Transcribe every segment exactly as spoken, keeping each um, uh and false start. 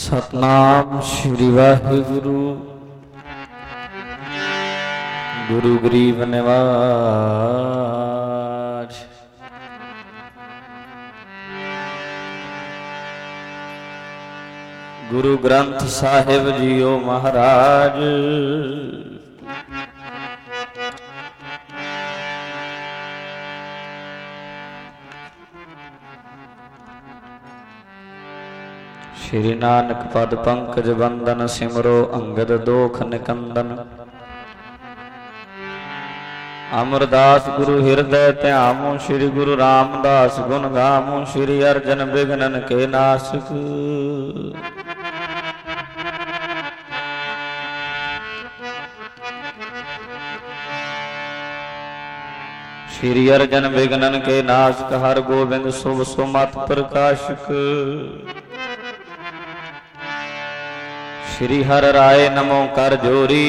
सतनाम श्री वाहिगुरु। गुरु गरीब निवाज गुरु ग्रंथ साहिब जीओ महाराज। श्री नानक पद पंकज बंदन सिमरो अंगद दोख निकंदन। अमरदास गुरु हृदय ध्यामो श्री गुरु रामदास गुण गामो। श्री अर्जन विघ्नन के नासक। श्री अर्जन विघ्नन के नासक। हर गोविंद शुभ सुमत प्रकाशक। श्री हर राय नमो कर जोरी।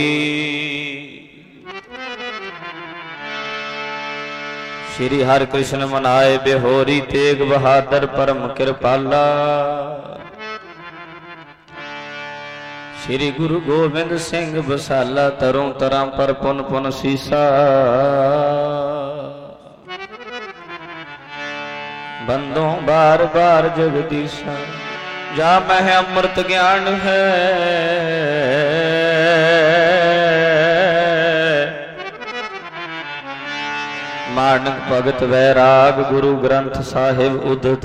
श्री हर कृष्ण मनाए बेहोरी। तेग बहादुर परम कृपाला। श्री गुरु गोविंद सिंह बसाला। तरों तरह पर पुन पुन सीसा। बंदों बार बार जगदीशा। जा मह अमृत ज्ञान है। मानक भगत वैराग गुरु ग्रंथ साहिब उदध।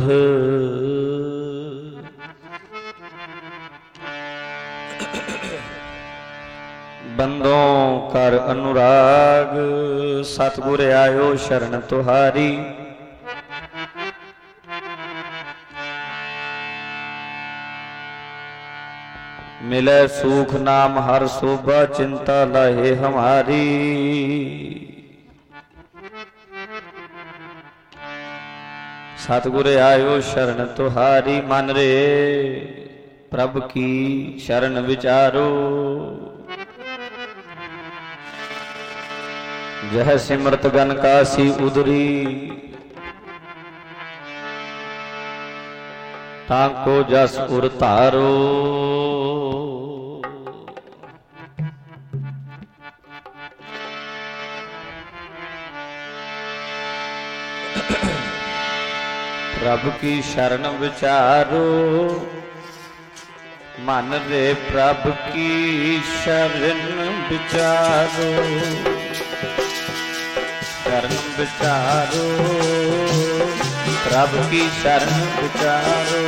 बंदों कर अनुराग। सतगुर आयो शरण तुहारी। मिले सुख नाम हर शोभा। चिंता लहे हमारी। सतगुर आयो शरण तुहारी। मन रे प्रभु की शरण विचारो। जह सिमरत गन कासी उदरी। ताको जस उर तारो। प्रभु की शरण विचारो। मन रे प्रभु की शरण विचारो। शरण विचारो। प्रभु की शरण विचारो।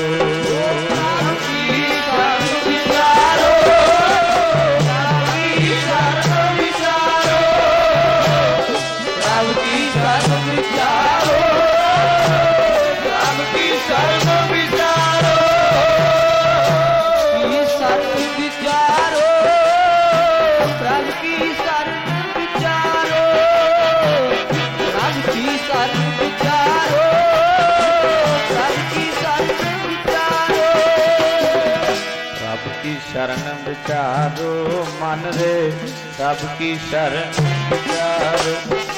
शरण विचारो। मन रे प्रभु की शरण विचारो।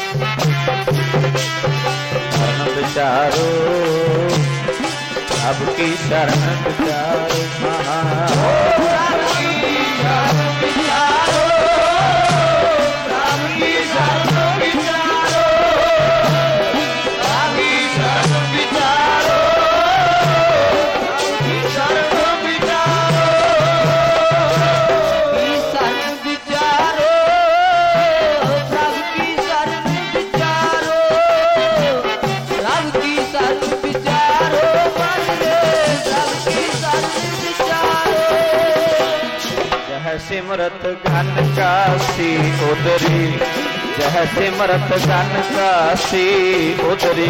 शरण विचारो। प्रभु की शरण विचारो। सिमरत घन कासी उदरी। जह सिमरत घन कासी उदरी।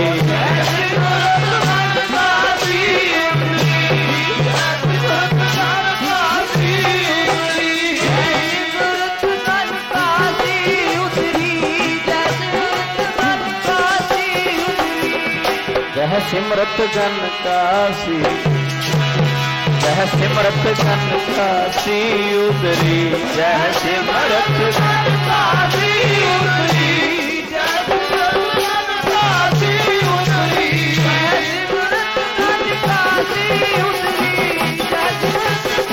जह सिमरत घन कासी। जह सिमरत घन कासी उदरी। जह सिमरत घन कासी उदरी। जह सिमरत घन कासी उदरी। जह सिमरत घन कासी उदरी।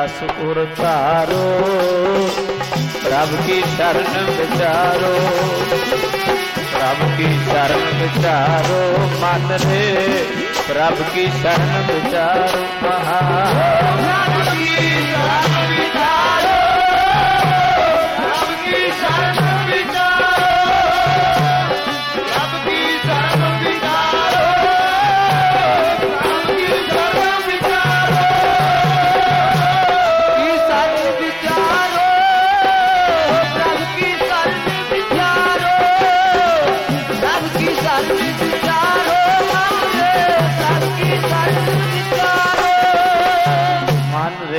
जस उर तारो, प्रभु की शरण विचारो, प्रभु की शरण विचारो मन रे, प्रभु की शरण विचारो महा, प्रभु की शरण विचारो, प्रभु की शरण विचारो, प्रभु की शरण विचारो, प्रभु की शरण विचारो, की शरण विचारो, प्रभु की शरण विचारो, प्रभु की शरण विचारो मन रे, प्रभु की शरण विचारो मन रे।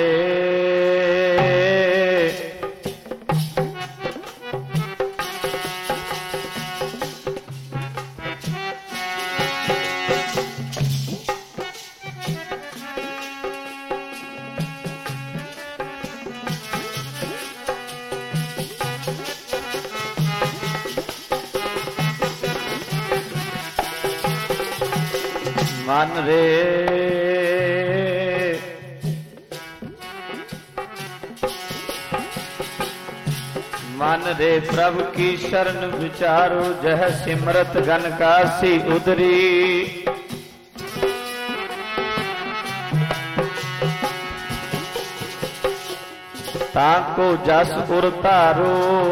मन रे मन रे प्रभु की शरण विचारो, जह सिमरत गन कासी उदरी, ताको जस उर तारो,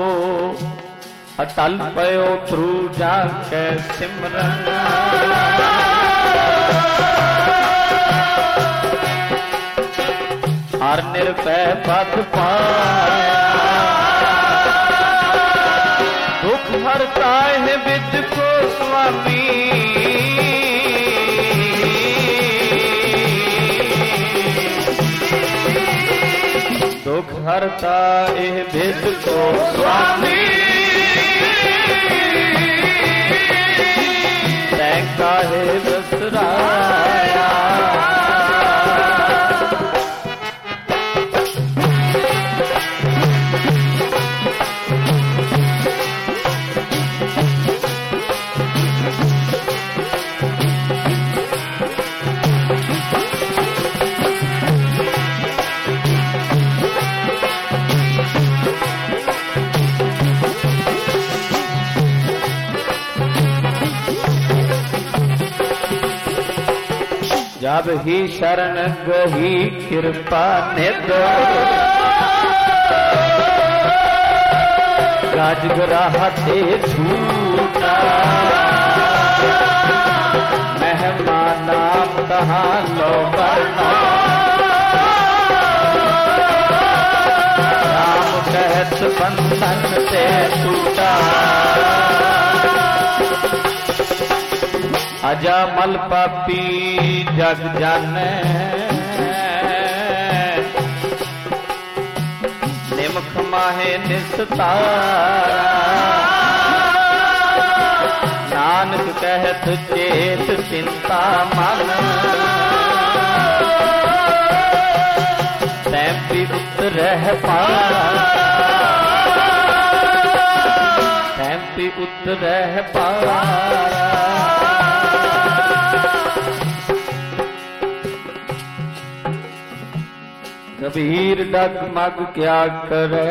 अटल पयो ध्रु जाके सिमरन, हर निर्भय पद पाया, दुख हरता है विद को स्वामी, दुख हरता है विद को स्वामी, तैंका है बसराया, जब ही शरण गही कृपा निध, राजगराह ते छूटा, मेहमान नाम तहाँ लो बरना, राम कहत बंधन से टूटा, अजामल पापी जग जाने, निमख माहे निस्तारा, नानक कहत चेत चिंता मन, तैंपी उतरह पारा, तैंपी उतरह पारा, कबीर डगमग क्या करे,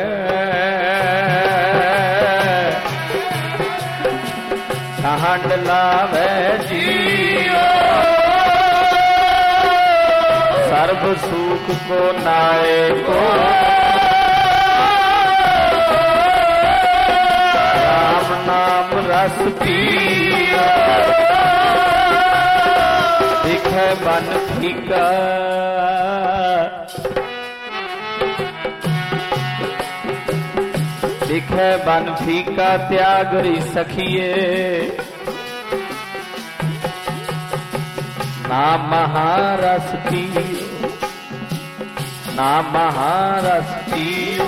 ढांड लावे जियो, सर्व सुख को नाए को, राम नाम रस पियो, दिखे बन फीका, दिखे बन फीका त्याग री सखिए, ना महारस पियो, ना महारस पियो,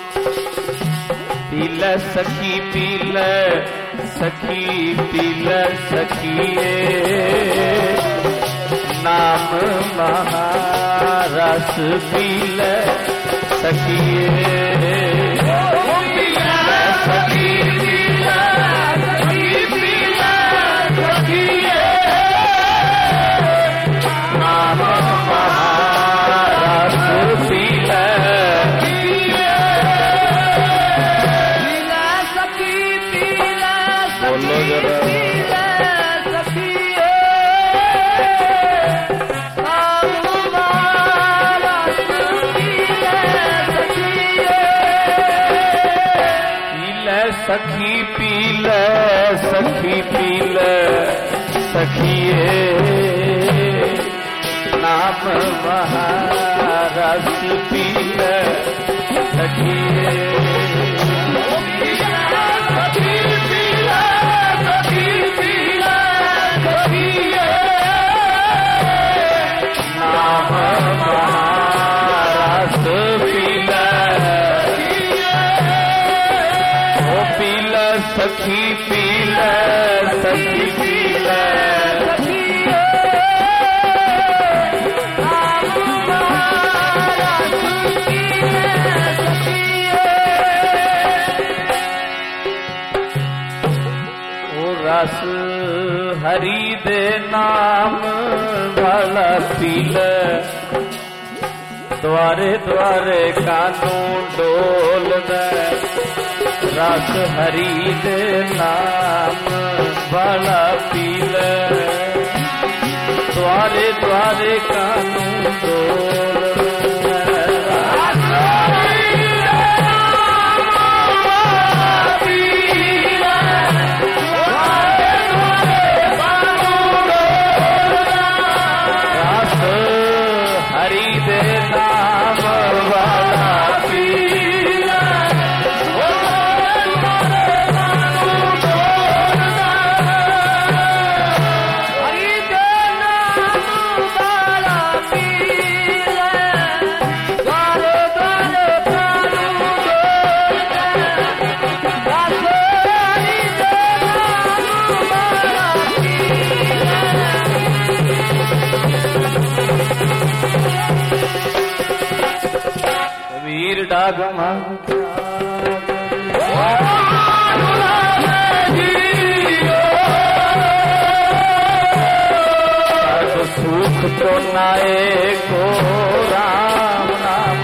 पीले सखी पीले सखी पीले सखिए, नाम महारस पीले सखिए, सखी पीले सखी पीले सखिए, नाम महारस पीले सखी पी ले सखिए नाम महारस पी ले सखिए सखी पी ले सखी पी ले ओ रस हरि दे नाम वाला पी ले द्वारे द्वारे कानूं डोल दे रस हरि दे नाम वाला पी ले द्वारे द्वारे कानूं डोल डागमा सुख तो नाए को राम नाम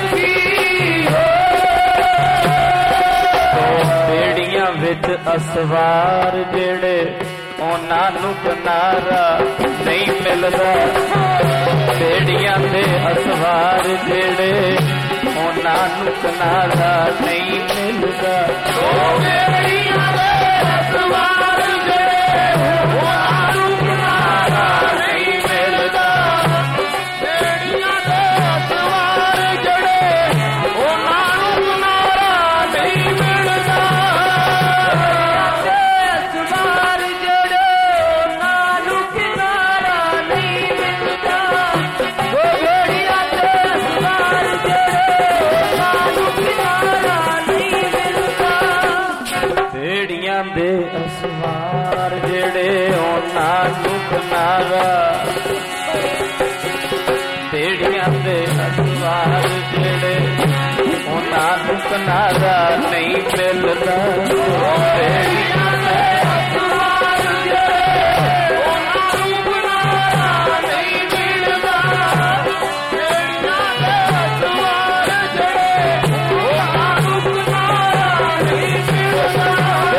तो बेड़ियां विच असवार जेड़े उन्हां नूं किनारा नहीं मिलदा बेड़ियां दे असवार जेड़े उन्हां नूं किनारा नहीं मिलदा दे असवार जेड़े उन्हां नूं किनारा बेड़ियां दे असवार जेड़े उन्हां नूं किनारा नहीं मिलदा बेड़ियां दे असवार जेड़े उन्हां नूं किनारा नहीं मिलदा बेड़ियां दे असवार जेड़े उन्हां नूं किनारा नहीं मिलदा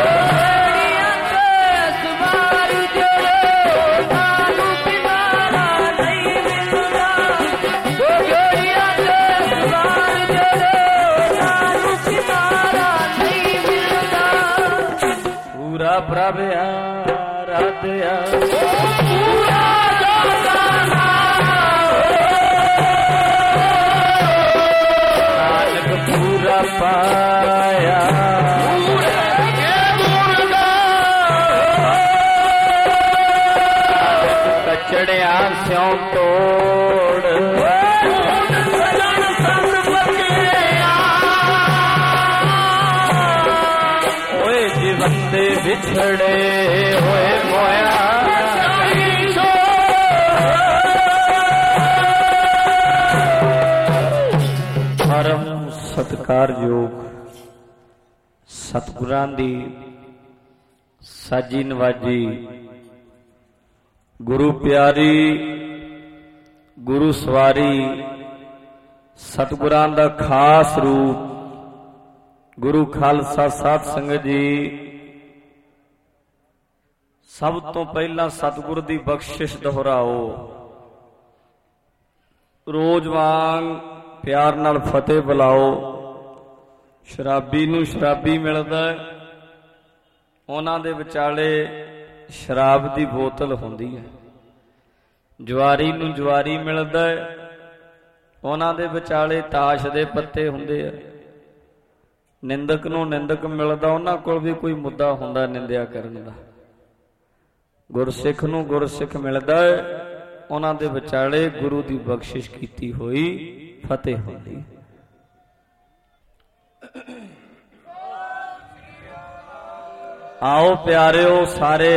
प्रभ आराध्या नानक पूरा पाया कचड़िया स्यों तोड़ बंदे बिछड़े होए मोया परम सत्कारयोग सतगुरां दी साजी नवाजी गुरु प्यारी गुरु सवारी सतगुरां दा खास रूप गुरु खालसा साध संगत जी सब तो पहला सतगुर दी बख्शिश दोहराओ रोज वांग प्यार नाल फतेह बुलाओ। शराबी नूं शराबी मिलदा ਉਹਨਾਂ ਦੇ ਵਿਚਾਲੇ ਸ਼ਰਾਬ ਦੀ ਬੋਤਲ ਹੁੰਦੀ ਹੈ। ਜਵਾਰੀ ਨੂੰ ਜਵਾਰੀ ਮਿਲਦਾ ਹੈ, ਉਹਨਾਂ ਦੇ ਵਿਚਾਲੇ ਤਾਸ਼ ਦੇ ਪੱਤੇ ਹੁੰਦੇ ਆ। ਨਿੰਦਕ ਨੂੰ ਨਿੰਦਕ ਮਿਲਦਾ, ਉਹਨਾਂ ਕੋਲ ਵੀ ਕੋਈ ਮੁੱਦਾ ਹੁੰਦਾ ਨਿੰਦਿਆ ਕਰਨ ਦਾ। ਗੁਰਸਿੱਖ ਨੂੰ ਗੁਰਸਿੱਖ ਮਿਲਦਾ ਹੈ, ਉਹਨਾਂ ਦੇ ਵਿਚਾਲੇ ਗੁਰੂ ਦੀ ਬਖਸ਼ਿਸ਼ ਕੀਤੀ ਹੋਈ ਫਤਿਹ ਹੁੰਦੀ। ਆਓ ਪਿਆਰਿਓ ਸਾਰੇ,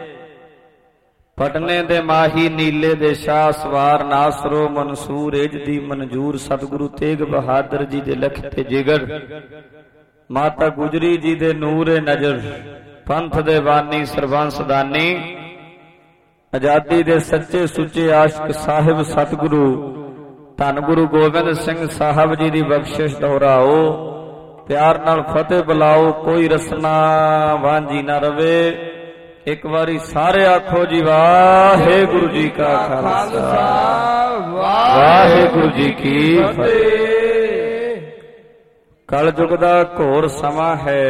ਪਟਨੇ ਦੇ ਮਾਹੀ ਨੀਲੇ ਦੇ ਸ਼ਾਹ ਸਵਾਰ ਨਾਸਰੋ ਮਨਸੂਰ ਏਜ ਦੀ ਮਨਜੂਰ ਸਤਿਗੁਰੂ ਤੇਗ ਬਹਾਦਰ ਜੀ ਦੇ ਲਖ ਤੇ ਜਿਗਰ, ਮਾਤਾ ਗੁਜਰੀ ਜੀ ਦੇ ਨੂਰ ਨਜ਼ਰ, ਪੰਥ ਦੇ ਬਾਨੀ ਸਰਬੰਸ ਦਾਨੀ, ਆਜ਼ਾਦੀ ਦੇ ਸੱਚੇ ਸੁੱਚੇ ਆਸ਼ਿਕ ਸਾਹਿਬ ਸਤਿਗੁਰੂ ਧੰਨ ਗੁਰੂ ਗੋਬਿੰਦ ਸਿੰਘ ਸਾਹਿਬ ਜੀ ਦੀ ਬਖਸ਼ਿਸ਼ ਦੁਹਰਾਓ। ਪਿਆਰ ਨਾਲ ਫਤਿਹ ਬੁਲਾਓ, ਕੋਈ ਰਸਨਾ ਵਾਂਝੀ ਨਾ ਰਵੇ। ਇੱਕ ਵਾਰੀ ਸਾਰੇ ਆਖੋ ਜੀ ਵਾਹਿਗੁਰੂ ਜੀ ਕਾ ਖਾਲਸਾ, ਵਾਹਿਗੁਰੂ ਜੀ ਕੀ ਫਤਿਹ। ਕਲਯੁਗ ਦਾ ਘੋਰ ਸਮਾਂ ਹੈ,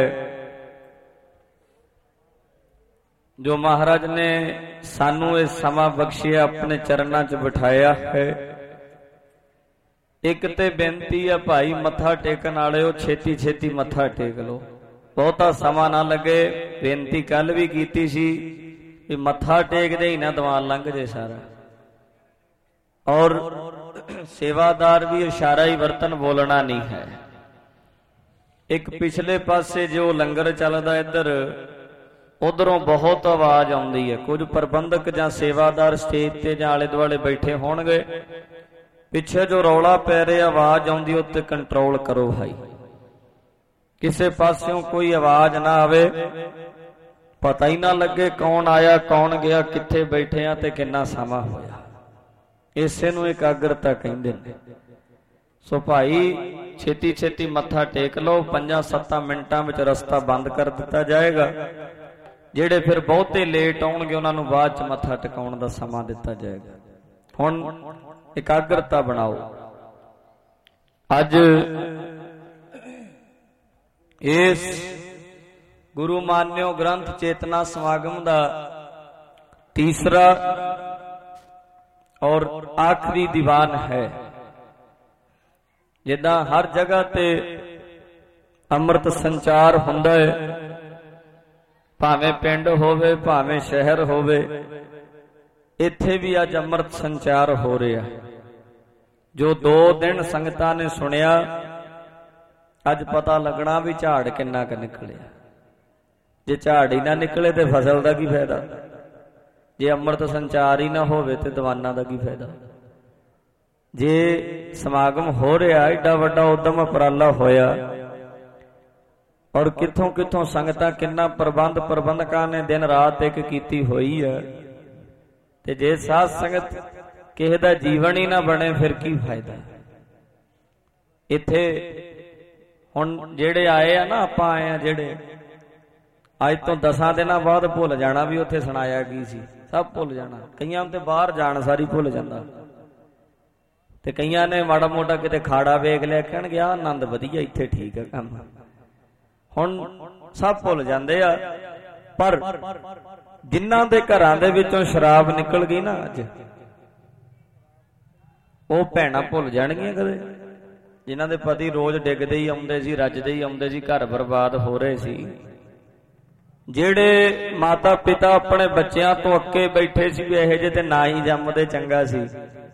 ਜੋ ਮਹਾਰਾਜ ਨੇ ਸਾਨੂੰ ਇਹ ਸਮਾਂ ਬਖਸ਼ਿਆ, ਆਪਣੇ ਚਰਨਾਂ 'ਚ ਬਿਠਾਇਆ ਹੈ। ਇੱਕ ਤੇ ਬੇਨਤੀ ਆ ਭਾਈ, ਮੱਥਾ ਟੇਕਣ ਵਾਲਿਓ ਛੇਤੀ ਛੇਤੀ ਮੱਥਾ ਟੇਕ ਲਓ, ਬਹੁਤਾ ਸਮਾਂ ਨਾ ਲੱਗੇ। ਬੇਨਤੀ ਕੱਲ ਵੀ ਕੀਤੀ ਸੀ ਵੀ ਮੱਥਾ ਟੇਕਦੇ ਹੀ ਨਾ ਦੀਵਾਨ ਲੰਘ ਜੇ ਸਾਰਾ। ਔਰ ਸੇਵਾਦਾਰ ਵੀ ਇਸ਼ਾਰਾ ਹੀ ਵਰਤਨ, ਬੋਲਣਾ ਨਹੀਂ ਹੈ। ਇੱਕ ਪਿਛਲੇ ਪਾਸੇ ਜੋ ਲੰਗਰ ਚੱਲਦਾ ਇੱਧਰ, ਉਧਰੋਂ ਬਹੁਤ ਆਵਾਜ਼ ਆਉਂਦੀ ਹੈ। ਕੁਝ ਪ੍ਰਬੰਧਕ ਜਾਂ ਸੇਵਾਦਾਰ ਸਟੇਜ ਤੇ ਜਾਂ ਆਲੇ ਦੁਆਲੇ ਬੈਠੇ ਹੋਣਗੇ, ਪਿੱਛੇ ਜੋ ਰੌਲਾ ਪੈ ਰਿਹਾ ਆਵਾਜ਼ ਆਉਂਦੀ, ਉੱਤੇ ਕੰਟਰੋਲ ਕਰੋ ਭਾਈ। ਕਿਸੇ ਪਾਸਿਓਂ ਕੋਈ ਆਵਾਜ਼ ਨਾ ਆਵੇ, ਪਤਾ ਹੀ ਨਾ ਲੱਗੇ ਕੌਣ ਆਇਆ ਕੌਣ ਗਿਆ, ਕਿੱਥੇ ਬੈਠੇ ਆ ਤੇ ਕਿੰਨਾ ਸਮਾਂ ਹੋਇਆ। ਇਸੇ ਨੂੰ ਇਕਾਗਰਤਾ ਕਹਿੰਦੇ ਨੇ। ਸੋ ਭਾਈ ਛੇਤੀ ਛੇਤੀ ਮੱਥਾ ਟੇਕ ਲਓ, ਪੰਜਾਂ ਸੱਤਾਂ ਮਿੰਟਾਂ ਵਿੱਚ ਰਸਤਾ ਬੰਦ ਕਰ ਦਿੱਤਾ ਜਾਏਗਾ। ਜਿਹੜੇ ਫਿਰ ਬਹੁਤੇ ਲੇਟ ਆਉਣਗੇ ਉਹਨਾਂ ਨੂੰ ਬਾਅਦ ਚ ਮੱਥਾ ਟਿਕਾਉਣ ਦਾ ਸਮਾਂ ਦਿੱਤਾ ਜਾਏਗਾ। ਹੁਣ ਇਕਾਗਰਤਾ ਬਣਾਓ। ਅੱਜ ਇਸ ਗੁਰੂ ਮਾਨਿਓ ਗ੍ਰੰਥ ਚੇਤਨਾ ਸਮਾਗਮ ਦਾ ਤੀਸਰਾ ਔਰ ਆਖਰੀ ਦੀਵਾਨ ਹੈ। ਜਿੱਦਾਂ ਹਰ ਜਗ੍ਹਾ ਤੇ ਅੰਮ੍ਰਿਤ ਸੰਚਾਰ ਹੁੰਦਾ ਹੈ, ਭਾਵੇਂ ਪਿੰਡ ਹੋਵੇ ਭਾਵੇਂ ਸ਼ਹਿਰ ਹੋਵੇ, ਇੱਥੇ ਵੀ ਅੱਜ ਅੰਮ੍ਰਿਤ ਸੰਚਾਰ ਹੋ ਰਿਹਾ। ਜੋ ਦੋ ਦਿਨ ਸੰਗਤਾਂ ਨੇ ਸੁਣਿਆ, ਅੱਜ ਪਤਾ ਲੱਗਣਾ ਵੀ ਝਾੜ ਕਿੰਨਾ ਕੁ ਨਿਕਲਿਆ। ਜੇ ਝਾੜ ਹੀ ਨਾ ਨਿਕਲੇ ਤੇ ਫਸਲ ਦਾ ਕੀ ਫਾਇਦਾ? ਜੇ ਅੰਮ੍ਰਿਤ ਸੰਚਾਰ ਹੀ ਨਾ ਹੋਵੇ ਤੇ ਦੀਵਾਨਾਂ ਦਾ ਕੀ ਫਾਇਦਾ? ਜੇ ਸਮਾਗਮ ਹੋ ਰਿਹਾ, ਏਡਾ ਵੱਡਾ ਉਦਮ ਉਪਰਾਲਾ ਹੋਇਆ, ਔਰ ਕਿੱਥੋਂ ਕਿੱਥੋਂ ਸੰਗਤਾਂ, ਕਿੰਨਾ ਪ੍ਰਬੰਧ ਪ੍ਰਬੰਧਕਾਂ ਨੇ ਦਿਨ ਰਾਤ ਇੱਕ ਕੀਤੀ ਹੋਈ ਹੈ, ਤੇ ਜੇ ਸਾਧ ਸੰਗਤ ਕਿਸੇ ਦਾ ਜੀਵਨ ਹੀ ਨਾ ਬਣੇ ਫਿਰ ਕੀ ਫਾਇਦਾ? ਇੱਥੇ ਹੁਣ ਜਿਹੜੇ ਆਏ ਆ ਨਾ, ਆਪਾਂ ਆਏ ਆ ਜਿਹੜੇ, ਅੱਜ ਤੋਂ ਦਸਾਂ ਦਿਨਾਂ ਬਾਅਦ ਭੁੱਲ ਜਾਣਾ ਵੀ ਉੱਥੇ ਸੁਣਾਇਆ ਕੀ ਸੀ, ਸਭ ਭੁੱਲ ਜਾਣਾ। ਕਈਆਂ ਤੇ ਬਾਹਰ ਜਾਣ ਸਾਰੀ ਭੁੱਲ ਜਾਂਦਾ, ਤੇ ਕਈਆਂ ਨੇ ਮਾੜਾ ਮੋਟਾ ਕਿਤੇ ਖਾੜਾ ਵੇਖ ਲਿਆ, ਕਹਿਣਗੇ ਆਹ ਆਨੰਦ ਵਧੀਆ, ਇੱਥੇ ਠੀਕ ਹੈ ਕੰਮ। ਹੁਣ ਸਭ ਭੁੱਲ ਜਾਂਦੇ ਆ। ਪਰ ਜਿਨ੍ਹਾਂ ਦੇ ਘਰਾਂ ਦੇ ਵਿੱਚੋਂ ਸ਼ਰਾਬ ਨਿਕਲ ਗਈ ਨਾ ਅੱਜ, ਉਹ ਭੈਣਾਂ ਭੁੱਲ ਜਾਣਗੀਆਂ ਕਦੇ? ਜਿਨ੍ਹਾਂ ਦੇ ਪਤੀ ਰੋਜ਼ ਡਿੱਗਦੇ ਹੀ ਆਉਂਦੇ ਸੀ, ਰੱਜਦੇ ਹੀ ਆਉਂਦੇ ਸੀ, ਘਰ ਬਰਬਾਦ ਹੋ ਰਹੇ ਸੀ। ਜਿਹੜੇ ਮਾਤਾ ਪਿਤਾ ਆਪਣੇ ਬੱਚਿਆਂ ਤੋਂ ਅੱਕੇ ਬੈਠੇ ਸੀ ਵੀ ਇਹੋ ਜਿਹੇ ਤੇ ਨਾ ਹੀ ਜੰਮਦੇ ਚੰਗਾ ਸੀ,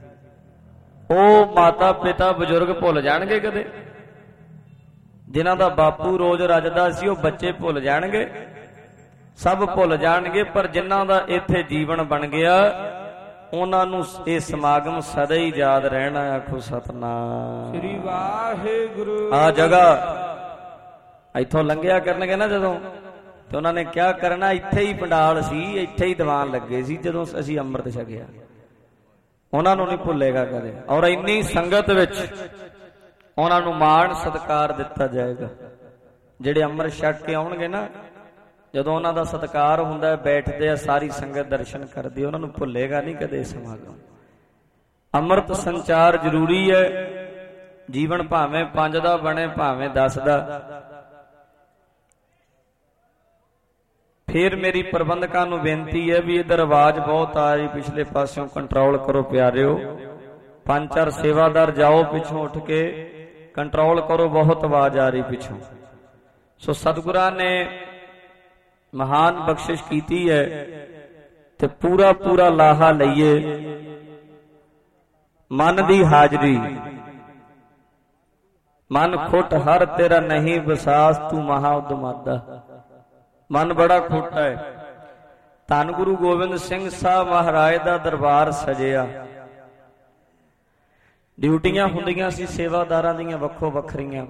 ਉਹ ਮਾਤਾ ਪਿਤਾ ਬਜ਼ੁਰਗ ਭੁੱਲ ਜਾਣਗੇ ਕਦੇ? ਜਿਨ੍ਹਾਂ ਦਾ ਬਾਪੂ ਰੋਜ਼ ਰੱਜਦਾ ਸੀ, ਉਹ ਬੱਚੇ ਭੁੱਲ ਜਾਣਗੇ? ਸਭ ਭੁੱਲ ਜਾਣਗੇ। ਪਰ ਜਿਨ੍ਹਾਂ ਦਾ ਇੱਥੇ ਜੀਵਨ ਬਣ ਗਿਆ, ਉਹਨਾਂ ਨੂੰ ਇਹ ਸਮਾਗਮ ਸਦਾ ਹੀ ਯਾਦ ਰਹਿਣਾ। ਆਖੋ ਸਤਨਾਮ ਸ੍ਰੀ ਵਾਹਿਗੁਰੂ। ਆ ਜਗ੍ਹਾ ਇੱਥੋਂ ਲੰਘਿਆ ਕਰਨਗੇ ਨਾ ਜਦੋਂ, ਤੇ ਉਹਨਾਂ ਨੇ ਕਿਆ ਕਰਨਾ, ਇੱਥੇ ਹੀ ਪੰਡਾਲ ਸੀ, ਇੱਥੇ ਹੀ ਦੀਵਾਨ ਲੱਗੇ ਸੀ ਜਦੋਂ ਅਸੀਂ ਅੰਮ੍ਰਿਤ ਛਕਿਆ। ਉਹਨਾਂ ਨੂੰ ਨਹੀਂ ਭੁੱਲੇਗਾ ਕਦੇ। ਔਰ ਇੰਨੀ ਸੰਗਤ ਵਿੱਚ ਉਹਨਾਂ ਨੂੰ ਮਾਣ ਸਤਿਕਾਰ ਦਿੱਤਾ ਜਾਏਗਾ। ਜਿਹੜੇ ਅੰਮ੍ਰਿਤ ਛਕ ਕੇ ਆਉਣਗੇ ਨਾ, ਜਦੋਂ ਉਹਨਾਂ ਦਾ ਸਤਿਕਾਰ ਹੁੰਦਾ, ਬੈਠਦੇ ਆ, ਸਾਰੀ ਸੰਗਤ ਦਰਸ਼ਨ ਕਰਦੀ, ਉਹਨਾਂ ਨੂੰ ਭੁੱਲੇਗਾ ਨਹੀਂ ਕਦੇ ਸਮਾਗਮ। ਅੰਮ੍ਰਿਤ ਸੰਚਾਰ ਜ਼ਰੂਰੀ ਹੈ। ਜੀਵਨ ਭਾਵੇਂ ਪੰਜ ਦਾ ਬਣੇ ਭਾਵੇਂ ਦਸ ਦਾ, फिर मेरी प्रबंधकां नूं बेनती है भी इधर आवाज बहुत आ रही, पिछले पासों कंट्रोल करो प्यारिओ। पांच चार सेवादार जाओ पिछों उठ के कंट्रोल करो, बहुत आवाज आ रही पिछों। सो सतगुरां ने महान बख्शिश कीती है ते पूरा पूरा लाहा लईए। मन दी हाजरी मन खुट हर तेरा नहीं विसास, तू महा उदमादा। मन बड़ा खोटा है। धन गुरु गोबिंद सिंह साहब महाराज दा दरबार सजिया। ड्यूटियां हुंदियां सी सेवादारां दीयां वक्खो वखरियां,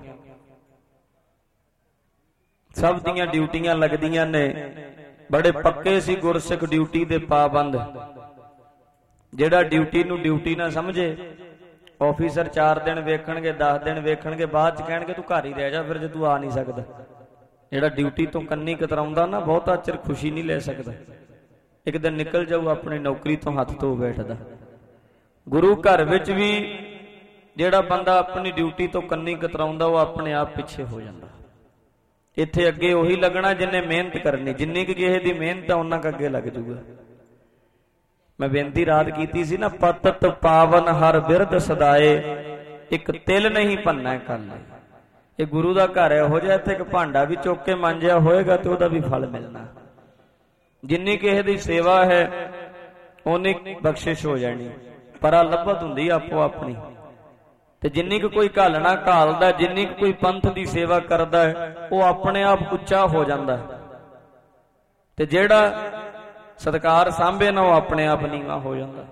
सब दीयां ड्यूटियां लगदियां ने। बड़े पक्के सी गुरसिख ड्यूटी दे पाबंद। जेड़ा ड्यूटी नूं ड्यूटी ना समझे, ऑफिसर चार दिन वेखणगे दस दिन वेखणगे बाद च कहणगे तू घर ही रह जा फिर जे तू आ नहीं सकदा। जेड़ा ड्यूटी तो कन्नी कतराउंदा ना बहुता चिर खुशी नहीं ले सकदा, एक दिन निकल जाऊ अपनी नौकरी तो हथ धो बैठदा। गुरु घर विच भी जेड़ा बंदा अपनी ड्यूटी तो कन्नी कतराउंदा वो अपने आप पिछे हो जांदा। इत्थे अगे उही लगना जिन्हें मेहनत करनी, जिन्नी कि किसी दी मेहनत उन्ना क अगे लग जूगा। मैं बेनती रात कीती सी ना, पतत पावन हर बिरद सदाए, एक तिल नहीं भन्ना कल। ये गुरु का घर है, हो जाए इत्थे एक भांडा भी चुक के मांजिया होएगा तो उहदा भी फल मिलना। जिन्नी किसी दी सेवा है उन्नी बख्शिश हो जानी, परा लभत हुंदी आपो अपनी। ते जिन्नी को कोई घालना घालदा, जिन्नी को कोई पंथ की सेवा करदा है वो अपने आप उच्चा हो जाता है। ते जेड़ा सत्कार सांभे ना वो अपने आप नीवा हो जाता।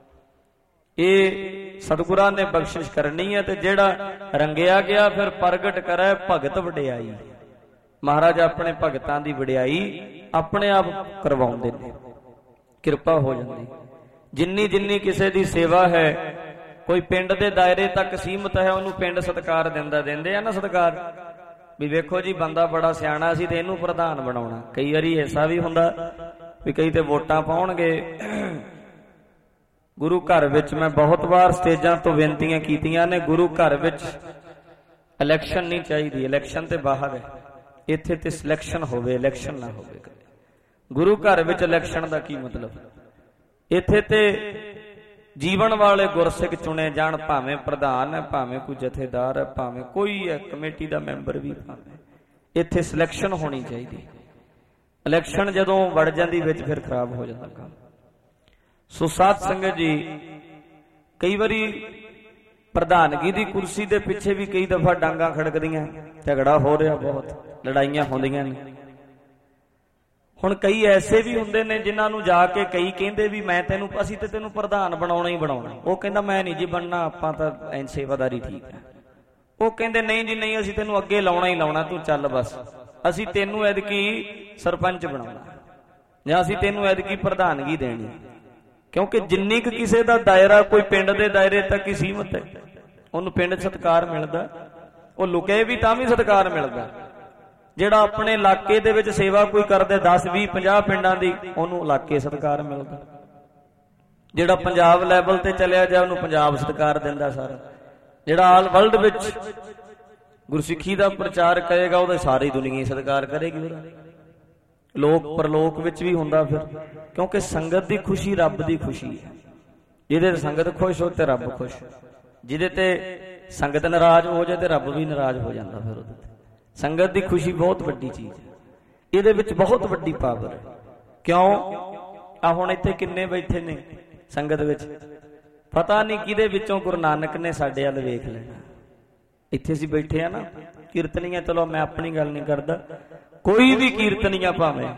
ये सतगुरां ने बख्शिश करनी है। ते जेड़ा रंगिया गया फिर प्रगट करे भगत वडियाई। महाराज अपने भगतां दी वडियाई अपने आप करवाउंदे ने, किरपा हो जाती। जिन्नी जिन्नी किसी दी सेवा है, कोई पिंड दे दायरे तक सीमित है, उन्होंने पिंड सत्कार दिंदा दिंदे आ ना सत्कार भी वेखो जी बंदा बड़ा सियाणा सी ते इहनूं प्रधान बनाउणा। कई वारी ऐसा भी हुंदा भी कई ते वोटां पाउणगे। गुरु घर विच मैं बहुत बार स्टेजां तो बेनतियां कीतियां ने, गुरु घर विच इलैक्शन नहीं चाहिदी, इलैक्शन ते बाहर है। इत्थे ते सिलैक्शन होवे, इलैक्शन ना होवे। गुरु घर विच इलैक्शन दा की मतलब? इत्थे ते जीवन वाले गुरसिख चुने जाण, भावें प्रधान है, भावें कोई जथेदार है, भावें कोई है कमेटी का मैंबर भी, भावें इत्थे सिलैक्शन होनी चाहिए। इलैक्शन जदों वड़ जांदी विच फिर खराब हो जाता काम। सो साध संगत जी, कई बारी प्रधानगी की कुर्सी के पिछे भी कई दफा डांगा खड़कदियां, झगड़ा हो रहा, बहुत लड़ाइयां होंदियां ने। हुण कई ऐसे भी हुंदे ने जिन्हां नूं जाके कई कहंदे भी मैं तेनू असीं ते तेनू प्रधान बनाउणा ही बनाउणा। वो कहंदा मैं नहीं जी बनना, आपां तां सेवादारी ठीक है। वो कहंदे नहीं जी नहीं, असीं तेनू अगे लाउणा ही लाउणा, तू चल बस। असीं तेनू ऐदकी सरपंच बनाउणा जां असीं तेनू ऐदकी प्रधानगी देनी। क्योंकि जिन्नी क किसी दा दायरा कोई पिंड दे दायरे तक ही सीमित है, उन्हूं पिंड सत्कार मिलदा, वो लुके भी तां भी सत्कार मिलदा। ਜਿਹੜਾ अपने इलाके दे विच सेवा कोई करदे दस भी पचास पिंडां दी, ਉਹਨੂੰ इलाके सत्कार मिलदा। ਜਿਹੜਾ पंजाब लैवल ते चलिया जाए ਉਹਨੂੰ पंजाब सत्कार दिंदा सारा। ਜਿਹੜਾ आल वर्ल्ड विच गुरसिੱਖੀ दा प्रचार करेगा ਉਹਦਾ सारी दुनिया सत्कार करेगी ਉਹਦਾ। लोक परलोक विच भी हुंदा फिर, क्योंकि संगत दी खुशी रब दी खुशी है। ਜਿਹਦੇ ते संगत खुश हो ते रब खुश, ਜਿਹਦੇ ते संगत नाराज हो जाए ते रब भी नाराज हो जाता। फिर ਉਹਦੇ संगत की खुशी बहुत वड्डी चीज है, ये बहुत वड्डी पावर है। क्यों आ हुण इत्थे किन्ने बैठे ने संगत विच, पता नहीं किहदे विचों गुरु नानक ने साडे अल वेख लेना। इत्थे असीं बैठे आ ना कीर्तनियां, चलो मैं अपनी गल नहीं करदा, कोई भी कीर्तनियां भावें,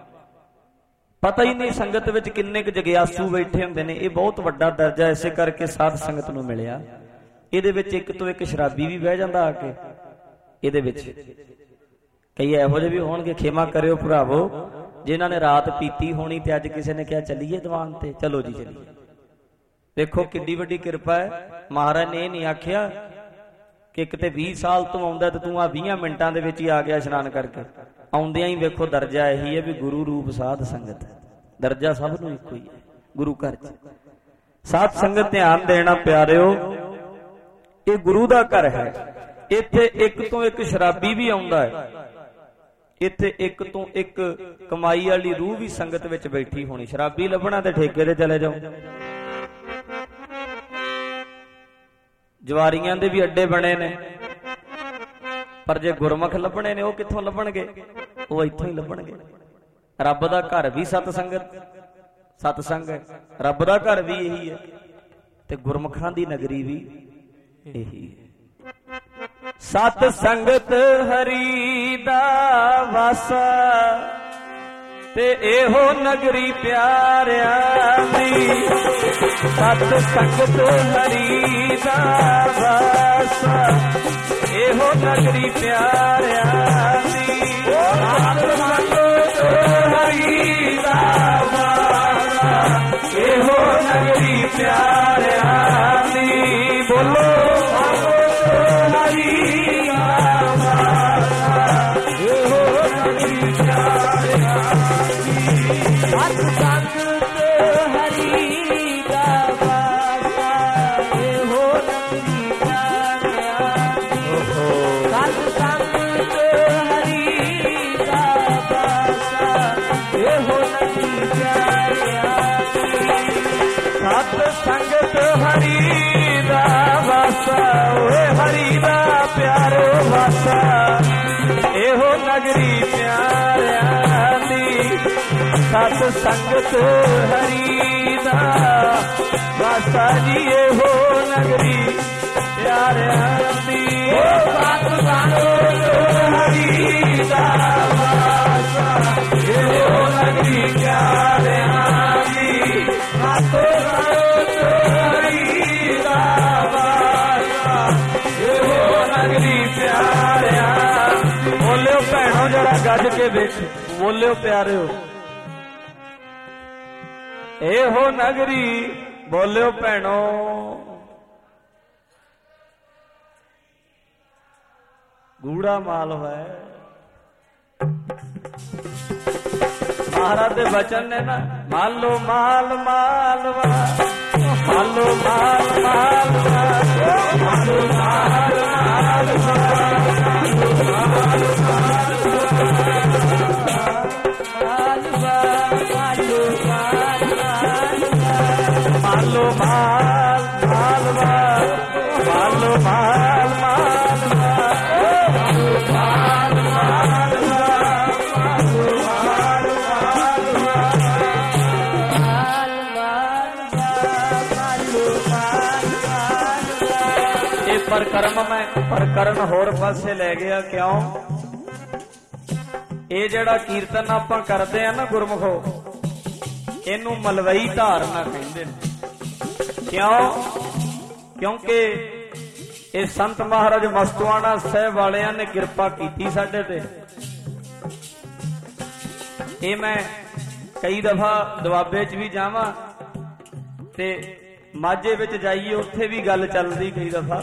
पता ही नहीं संगत विच किन्ने क जगियासू बैठे हुंदे ने। ये बहुत वड्डा दर्जा इसे करके साध संगत नूं मिलिया। इहदे विच एक तो एक शराबी भी बह जांदा आके। ਇਹਦੇ ਵਿੱਚ ਕਈ ਇਹੋ ਜਿਹੇ ਵੀ ਹੋਣਗੇ, ਖੇਮਾ ਕਰਿਓ ਭਰਾਵੋ, ਜਿਨ੍ਹਾਂ ਨੇ ਰਾਤ ਪੀਤੀ ਹੋਣੀ ਤੇ ਅੱਜ ਕਿਸੇ ਨੇ ਕਿਹਾ ਚੱਲੀਏ ਦੀਵਾਨ ਤੇ, ਚਲੋ ਜੀ ਚੱਲੀਏ। ਦੇਖੋ ਕਿੱਡੀ ਵੱਡੀ ਕਿਰਪਾ ਹੈ। ਮਹਾਰਾਜ ਨੇ ਇਹ ਨਹੀਂ ਆਖਿਆ ਕਿ ਕਿਤੇ ਵੀਹ ਸਾਲ ਤੋਂ ਆਉਂਦਾ ਤੇ ਤੂੰ ਆ ਵੀਹ ਮਿੰਟਾਂ ਦੇ ਵਿੱਚ ਹੀ ਆ ਗਿਆ ਇਸ਼ਨਾਨ ਕਰਕੇ। ਆਉਂਦਿਆਂ ਹੀ ਵੇਖੋ ਦਰਜਾ ਇਹੀ ਹੈ ਵੀ ਗੁਰੂ ਰੂਪ ਸਾਧ ਸੰਗਤ, ਦਰਜਾ ਸਭ ਨੂੰ ਇੱਕੋ ਹੀ ਹੈ ਗੁਰੂ ਘਰ ਚ। ਸਾਧ ਸੰਗਤ ਧਿਆਨ ਦੇਣਾ ਪਿਆਰਿਓ, ਇਹ ਗੁਰੂ ਦਾ ਘਰ ਹੈ। ਇੱਥੇ ਇੱਕ ਤੋਂ ਇੱਕ ਸ਼ਰਾਬੀ ਵੀ ਆਉਂਦਾ ਹੈ, ਇੱਥੇ ਇੱਕ ਤੋਂ ਇੱਕ ਕਮਾਈ ਵਾਲੀ ਰੂਹ ਵੀ ਸੰਗਤ ਵਿੱਚ ਬੈਠੀ ਹੋਣੀ। ਸ਼ਰਾਬੀ ਲੱਭਣਾ ਤੇ ਠੇਕੇ ਤੇ ਚਲੇ ਜਾਓ। ਜਵਾਰੀਆਂ ਦੇ ਵੀ ਅੱਡੇ ਬਣੇ ਨੇ, ਪਰ ਜੇ ਗੁਰਮੁਖ ਲੱਭਣੇ ਨੇ ਉਹ ਕਿੱਥੋਂ ਲੱਭਣਗੇ? ਉਹ ਇੱਥੋਂ ਹੀ ਲੱਭਣਗੇ। ਰੱਬ ਦਾ ਘਰ ਵੀ ਸਤ ਸੰਗਤ, ਸਤਸੰਗ ਹੈ। ਰੱਬ ਦਾ ਘਰ ਵੀ ਇਹੀ ਹੈ ਤੇ ਗੁਰਮੁਖਾਂ ਦੀ ਨਗਰੀ ਵੀ ਇਹੀ ਹੈ। ਸਤ ਸੰਗਤ ਹਰੀ ਦਾ ਵਾਸਾ ਤੇ ਇਹੋ nagari ਪਿਆਰਿਆਂ ਦੀ। ਸਤ ਸੰਗਤ ਹਰੀ ਦਾ ਵਾਸਾ ਇਹੋ nagari ਪਿਆਰਿਆਂ ਦੀ। ਸਤ ਸੰਗਤ ਹਰੀ ਦਾ ਵਾਸਾ ਇਹੋ nagari ਪਿਆਰਿਆਂ ਦੀ। ਬੋਲੋ ਸੰਗਤ ਹਰੀ ਦਾ ਵਾਸਾ, ਓਏ ਹਰੀ ਦਾ ਪਿਆਰੋ ਵਾਸਾ ਇਹੋ nagari ਪਿਆਰਿਆਂ ਦੀ। ਸਤ ਸੰਗਤ ਹਰੀ ਦਾ ਵਾਸਾ ਜੀ ਇਹੋ nagari ਪਿਆਰਿਆਂ ਦੀ। ਸਤ ਸੰਗਤ ਹਰੀ ਦਾ ਵਾਸਾ ਇਹੋ nagari ਪਿਆਰਿਆਂ ਦੀ। ਸਤ ਬੋਲਿਓ ਭੈਣੋ ਜਰਾ ਗੱਜ ਕੇ ਵੇਖ, ਬੋਲਿਓ ਪਿਆਰਿਓ ਇਹੋ nagari। ਬੋਲਿਓ ਭੈਣੋ ਗੂੜਾ ਮਾਲ ਹੈ। ਮਹਾਰਾਜ ਦੇ ਬਚਨ ਨੇ ਨਾ, ਮਾਲੋ ਮਾਲ ਮਾਲਵਾ, ਮਾਲੋ ਮਾਲ ਮਾਲਵਾ, ਮਾਲੋ ਮਾਲ ਮਾਲਵਾ, ਮਾਲੋ ਮਾਲ ਮਾਲਵਾ, ਮਾਲੋ ਮਾਲ ਮਾਲਵਾ, ਮਾਲ ਮਾਲਵਾ, ਇਹ ਪ੍ਰਕਰਮ ਮੈਂ ਪ੍ਰਕਰਨ ਹੋਰ ਪਾਸੇ ਲੈ ਗਿਆ। ਕਿਉਂ? ਇਹ ਜਿਹੜਾ ਕੀਰਤਨ ਆਪਾਂ ਕਰਦੇ ਆ ਨਾ ਗੁਰਮੁਖੋ, ਇਹਨੂੰ ਮਲਵਈ ਧਾਰਨਾ ਕਹਿੰਦੇ ਨੇ। ਕਿਉਂ? ਕਿਉਂਕਿ ਇਹ ਸੰਤ ਮਹਾਰਾਜ ਮਸਤੂਆਣਾ ਸਾਹਿਬ ਵਾਲਿਆਂ ਨੇ ਕਿਰਪਾ ਕੀਤੀ ਸਾਡੇ ਤੇ। ਇਹ ਮੈਂ ਕਈ ਦਫਾ ਦੁਆਬੇ 'ਚ ਵੀ ਜਾਵਾਂ ਤੇ ਮਾਝੇ ਵਿੱਚ ਜਾਈਏ, ਉੱਥੇ ਵੀ ਗੱਲ ਚੱਲਦੀ ਕਈ ਦਫਾ।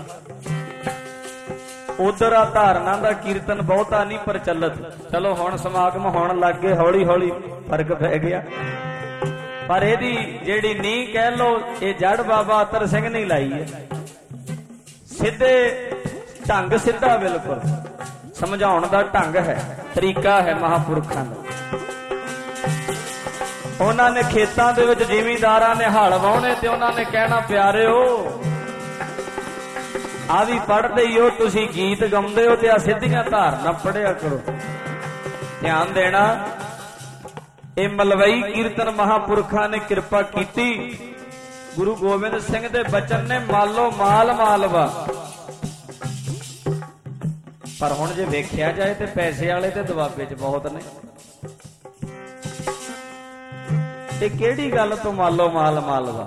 ਉਧਰ ਆ ਧਾਰਨਾ ਦਾ ਕੀਰਤਨ ਬਹੁਤਾ ਨਹੀਂ ਪ੍ਰਚਲਿਤ। ਚਲੋ ਹੁਣ ਸਮਾਗਮ ਹੋਣ ਲੱਗ ਗਏ, ਹੌਲੀ ਹੌਲੀ ਫਰਕ ਪੈ ਗਿਆ। ਪਰ ਇਹਦੀ ਜਿਹੜੀ ਨੀਂਹ ਕਹਿ ਲੋ, ਇਹ ਜੜ ਬਾਬਾ ਅਤਰ ਸਿੰਘ ਨੇ ਲਾਈ ਹੈ। ਸਿੱਧੇ ਢੰਗ, ਸਿੱਧਾ ਬਿਲਕੁਲ ਸਮਝਾਉਣ ਦਾ ਢੰਗ ਹੈ, ਤਰੀਕਾ ਹੈ ਮਹਾਂਪੁਰਖਾਂ ਦਾ। ਉਹਨਾਂ ਨੇ ਖੇਤਾਂ ਦੇ ਵਿੱਚ ਜ਼ਿਮੀਂਦਾਰਾਂ ਨੇ ਹਲ ਵਾਹੁਣੇ ਤੇ ਉਹਨਾਂ ਨੇ ਕਹਿਣਾ, ਪਿਆਰਿਓ ਆ ਵੀ ਪੜ੍ਹਦੇ ਹੀ ਹੋ, ਤੁਸੀਂ ਗੀਤ ਗਾਉਂਦੇ ਹੋ ਤੇ ਆ ਸਿੱਧੀਆਂ ਧਾਰਨਾ ਪੜ੍ਹਿਆ ਕਰੋ। ਧਿਆਨ ਦੇਣਾ, ਇਹ ਮਲਵਈ ਕੀਰਤਨ ਮਹਾਂਪੁਰਖਾਂ ਨੇ ਕਿਰਪਾ ਕੀਤੀ। ਗੁਰੂ ਗੋਬਿੰਦ ਸਿੰਘ ਦੇ ਬਚਨ ਨੇ, ਮਾਲੋ ਮਾਲ ਮਾਲਵਾ। ਪਰ ਹੁਣ ਜੇ ਵੇਖਿਆ ਜਾਏ ਤੇ ਪੈਸੇ ਵਾਲੇ ਤੇ ਦੁਆਬੇ 'ਚ ਬਹੁਤ ਨੇ। ਇਹ ਕਿਹੜੀ ਗੱਲ ਤੋਂ ਮਾਲੋ ਮਾਲ ਮਾਲਵਾ?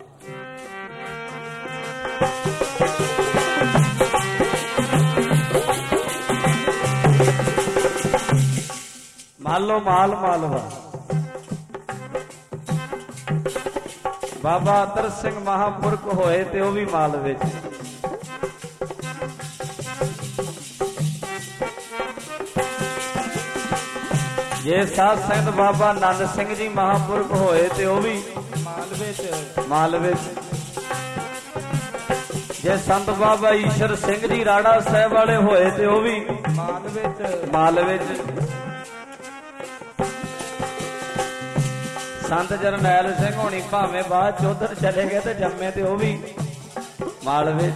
ਮਾਲੋ ਮਾਲ ਮਾਲਵਾ ਬਾਬਾ ਅਤਰ ਸਿੰਘ ਮਹਾਂਪੁਰਖ ਹੋਏ ਤੇ ਉਹ ਵੀ ਮਾਲਵੇ 'ਚ। ਜੇ ਸਾਧ ਸੰਗਤ ਬਾਬਾ ਨੰਦ ਸਿੰਘ ਜੀ ਮਹਾਂਪੁਰਖ ਹੋਏ ਤੇ ਉਹ ਵੀ ਮਾਲਵੇ 'ਚ, ਮਾਲਵੇ 'ਚ। ਜੇ ਸੰਤ ਬਾਬਾ ਈਸ਼ਰ ਸਿੰਘ ਜੀ ਰਾੜਾ ਸਾਹਿਬ ਵਾਲੇ ਹੋਏ ਤੇ ਉਹ ਵੀ ਮਾਲਵੇ 'ਚ, ਮਾਲਵੇ 'ਚ। संत जरनैल सिंह होनी भावें बाद च उधर चले गए तो जम्मे तो वह भी मालवे।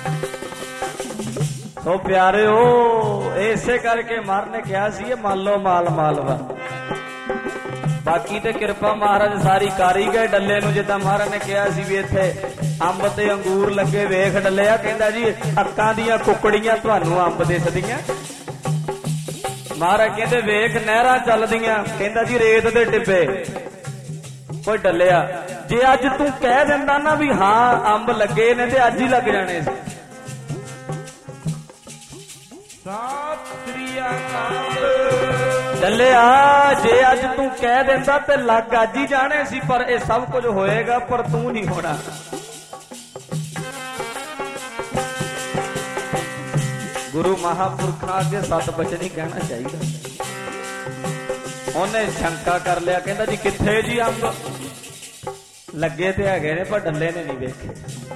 तो प्यारे हो इसे करके मार ने कहा सी मालो माल मालवा। बाकी तो कृपा महाराज सारी कारी गए डल्ले नूं जिद्दां महाराज ने कहा सी भी इत्थे अंब ते अंगूर लगे वेख डलिया कहंदा जी अक्कां दियां कुकड़ियां तुहानूं अंब दिसदियां। महाराज कहते वेख नहरां चलदियां कहंदा जी रेत दे टिब्बे कोई डलिया जे अज तू कह दिंदा ना भी हाँ अंब लगे ने ते अज ही लग जाने सी। डलिया जे अज तू कह दिंदा ते लग अज ही जाने सी पर यह सब कुछ होएगा पर तू नहीं होना। गुरु महापुरखा अगे सत बचन ही कहना चाहिए। उन्हें शंका कर लिया कहता जी किथे जी अंब लगे तो है ने पर डल्ले ने नहीं वेखे।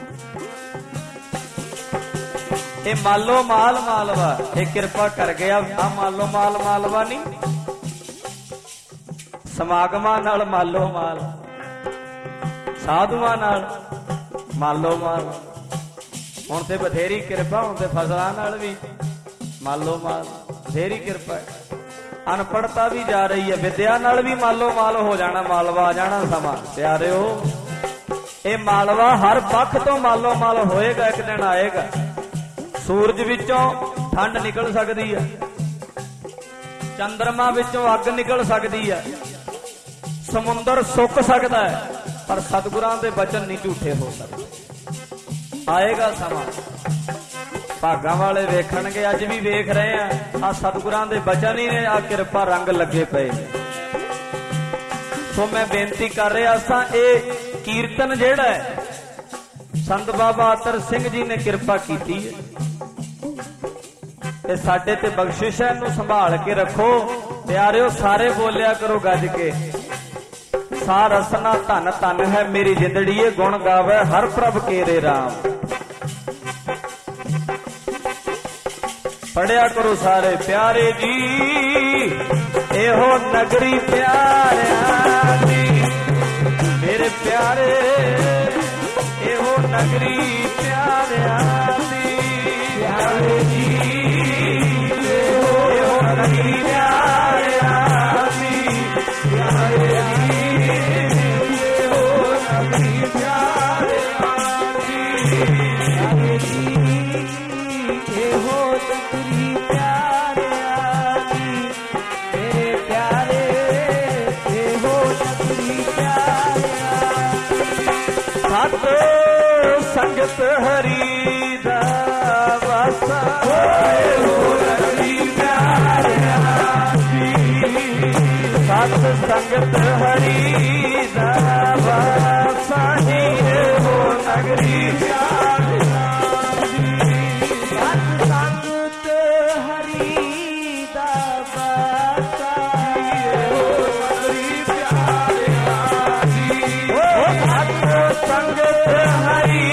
ये मालो माल मालवा ये कृपा कर गया आ मालो माल मालवा नहीं समागमां नाल मालो माल साधुआं नाल मालो माल। हुण ते बथेरी कृपा हुण ते फसलां नाल भी मालो माल बथेरी कृपा है। अनपढ़ता भी जा रही है विद्या नाल भी मालो माल हो जाना मालवा आ जाना समा। प्यारे हो ये मालवा हर पक्ष तो मालो माल होएगा एक दिन आएगा। सूरज विचों ठंड निकल सकती है चंद्रमा विचों अग निकल सकती है समुंदर सुक सकता है पर सतगुरां दे वचन नहीं झूठे हो सकते। आएगा समा भागां वाले वेखणगे अज भी वेख रहे हैं आ सतगुरां दे वचन ही ने आ किरपा रंग लगे पे। सो मैं बेनती कर रहा सा ए कीर्तन जेड़ा है संत बाबा अतर सिंह जी ने किरपा की है साडे ते बख्शिश है इनू संभाल के रखो। प्यारिओ सारे बोलिया करो गज के सा रसना धन धन है मेरी जिंदड़ीए गुण गावे हर प्रभ केरे राम। पढ़िया करो सारे प्यारे जी एहो नगरी प्यारिया दी मेरे प्यारे एहो नगरी प्यारिया दी प्यारे जी एहो नगरी प्यारिया दी प्यारे जी एहो नगरी प्यारिया दी प्यारे जी एहो संगत हरी दा वासा सत संगत हरी दा वासा हो नगरी सत संगत हरी दा वासा संगत हरी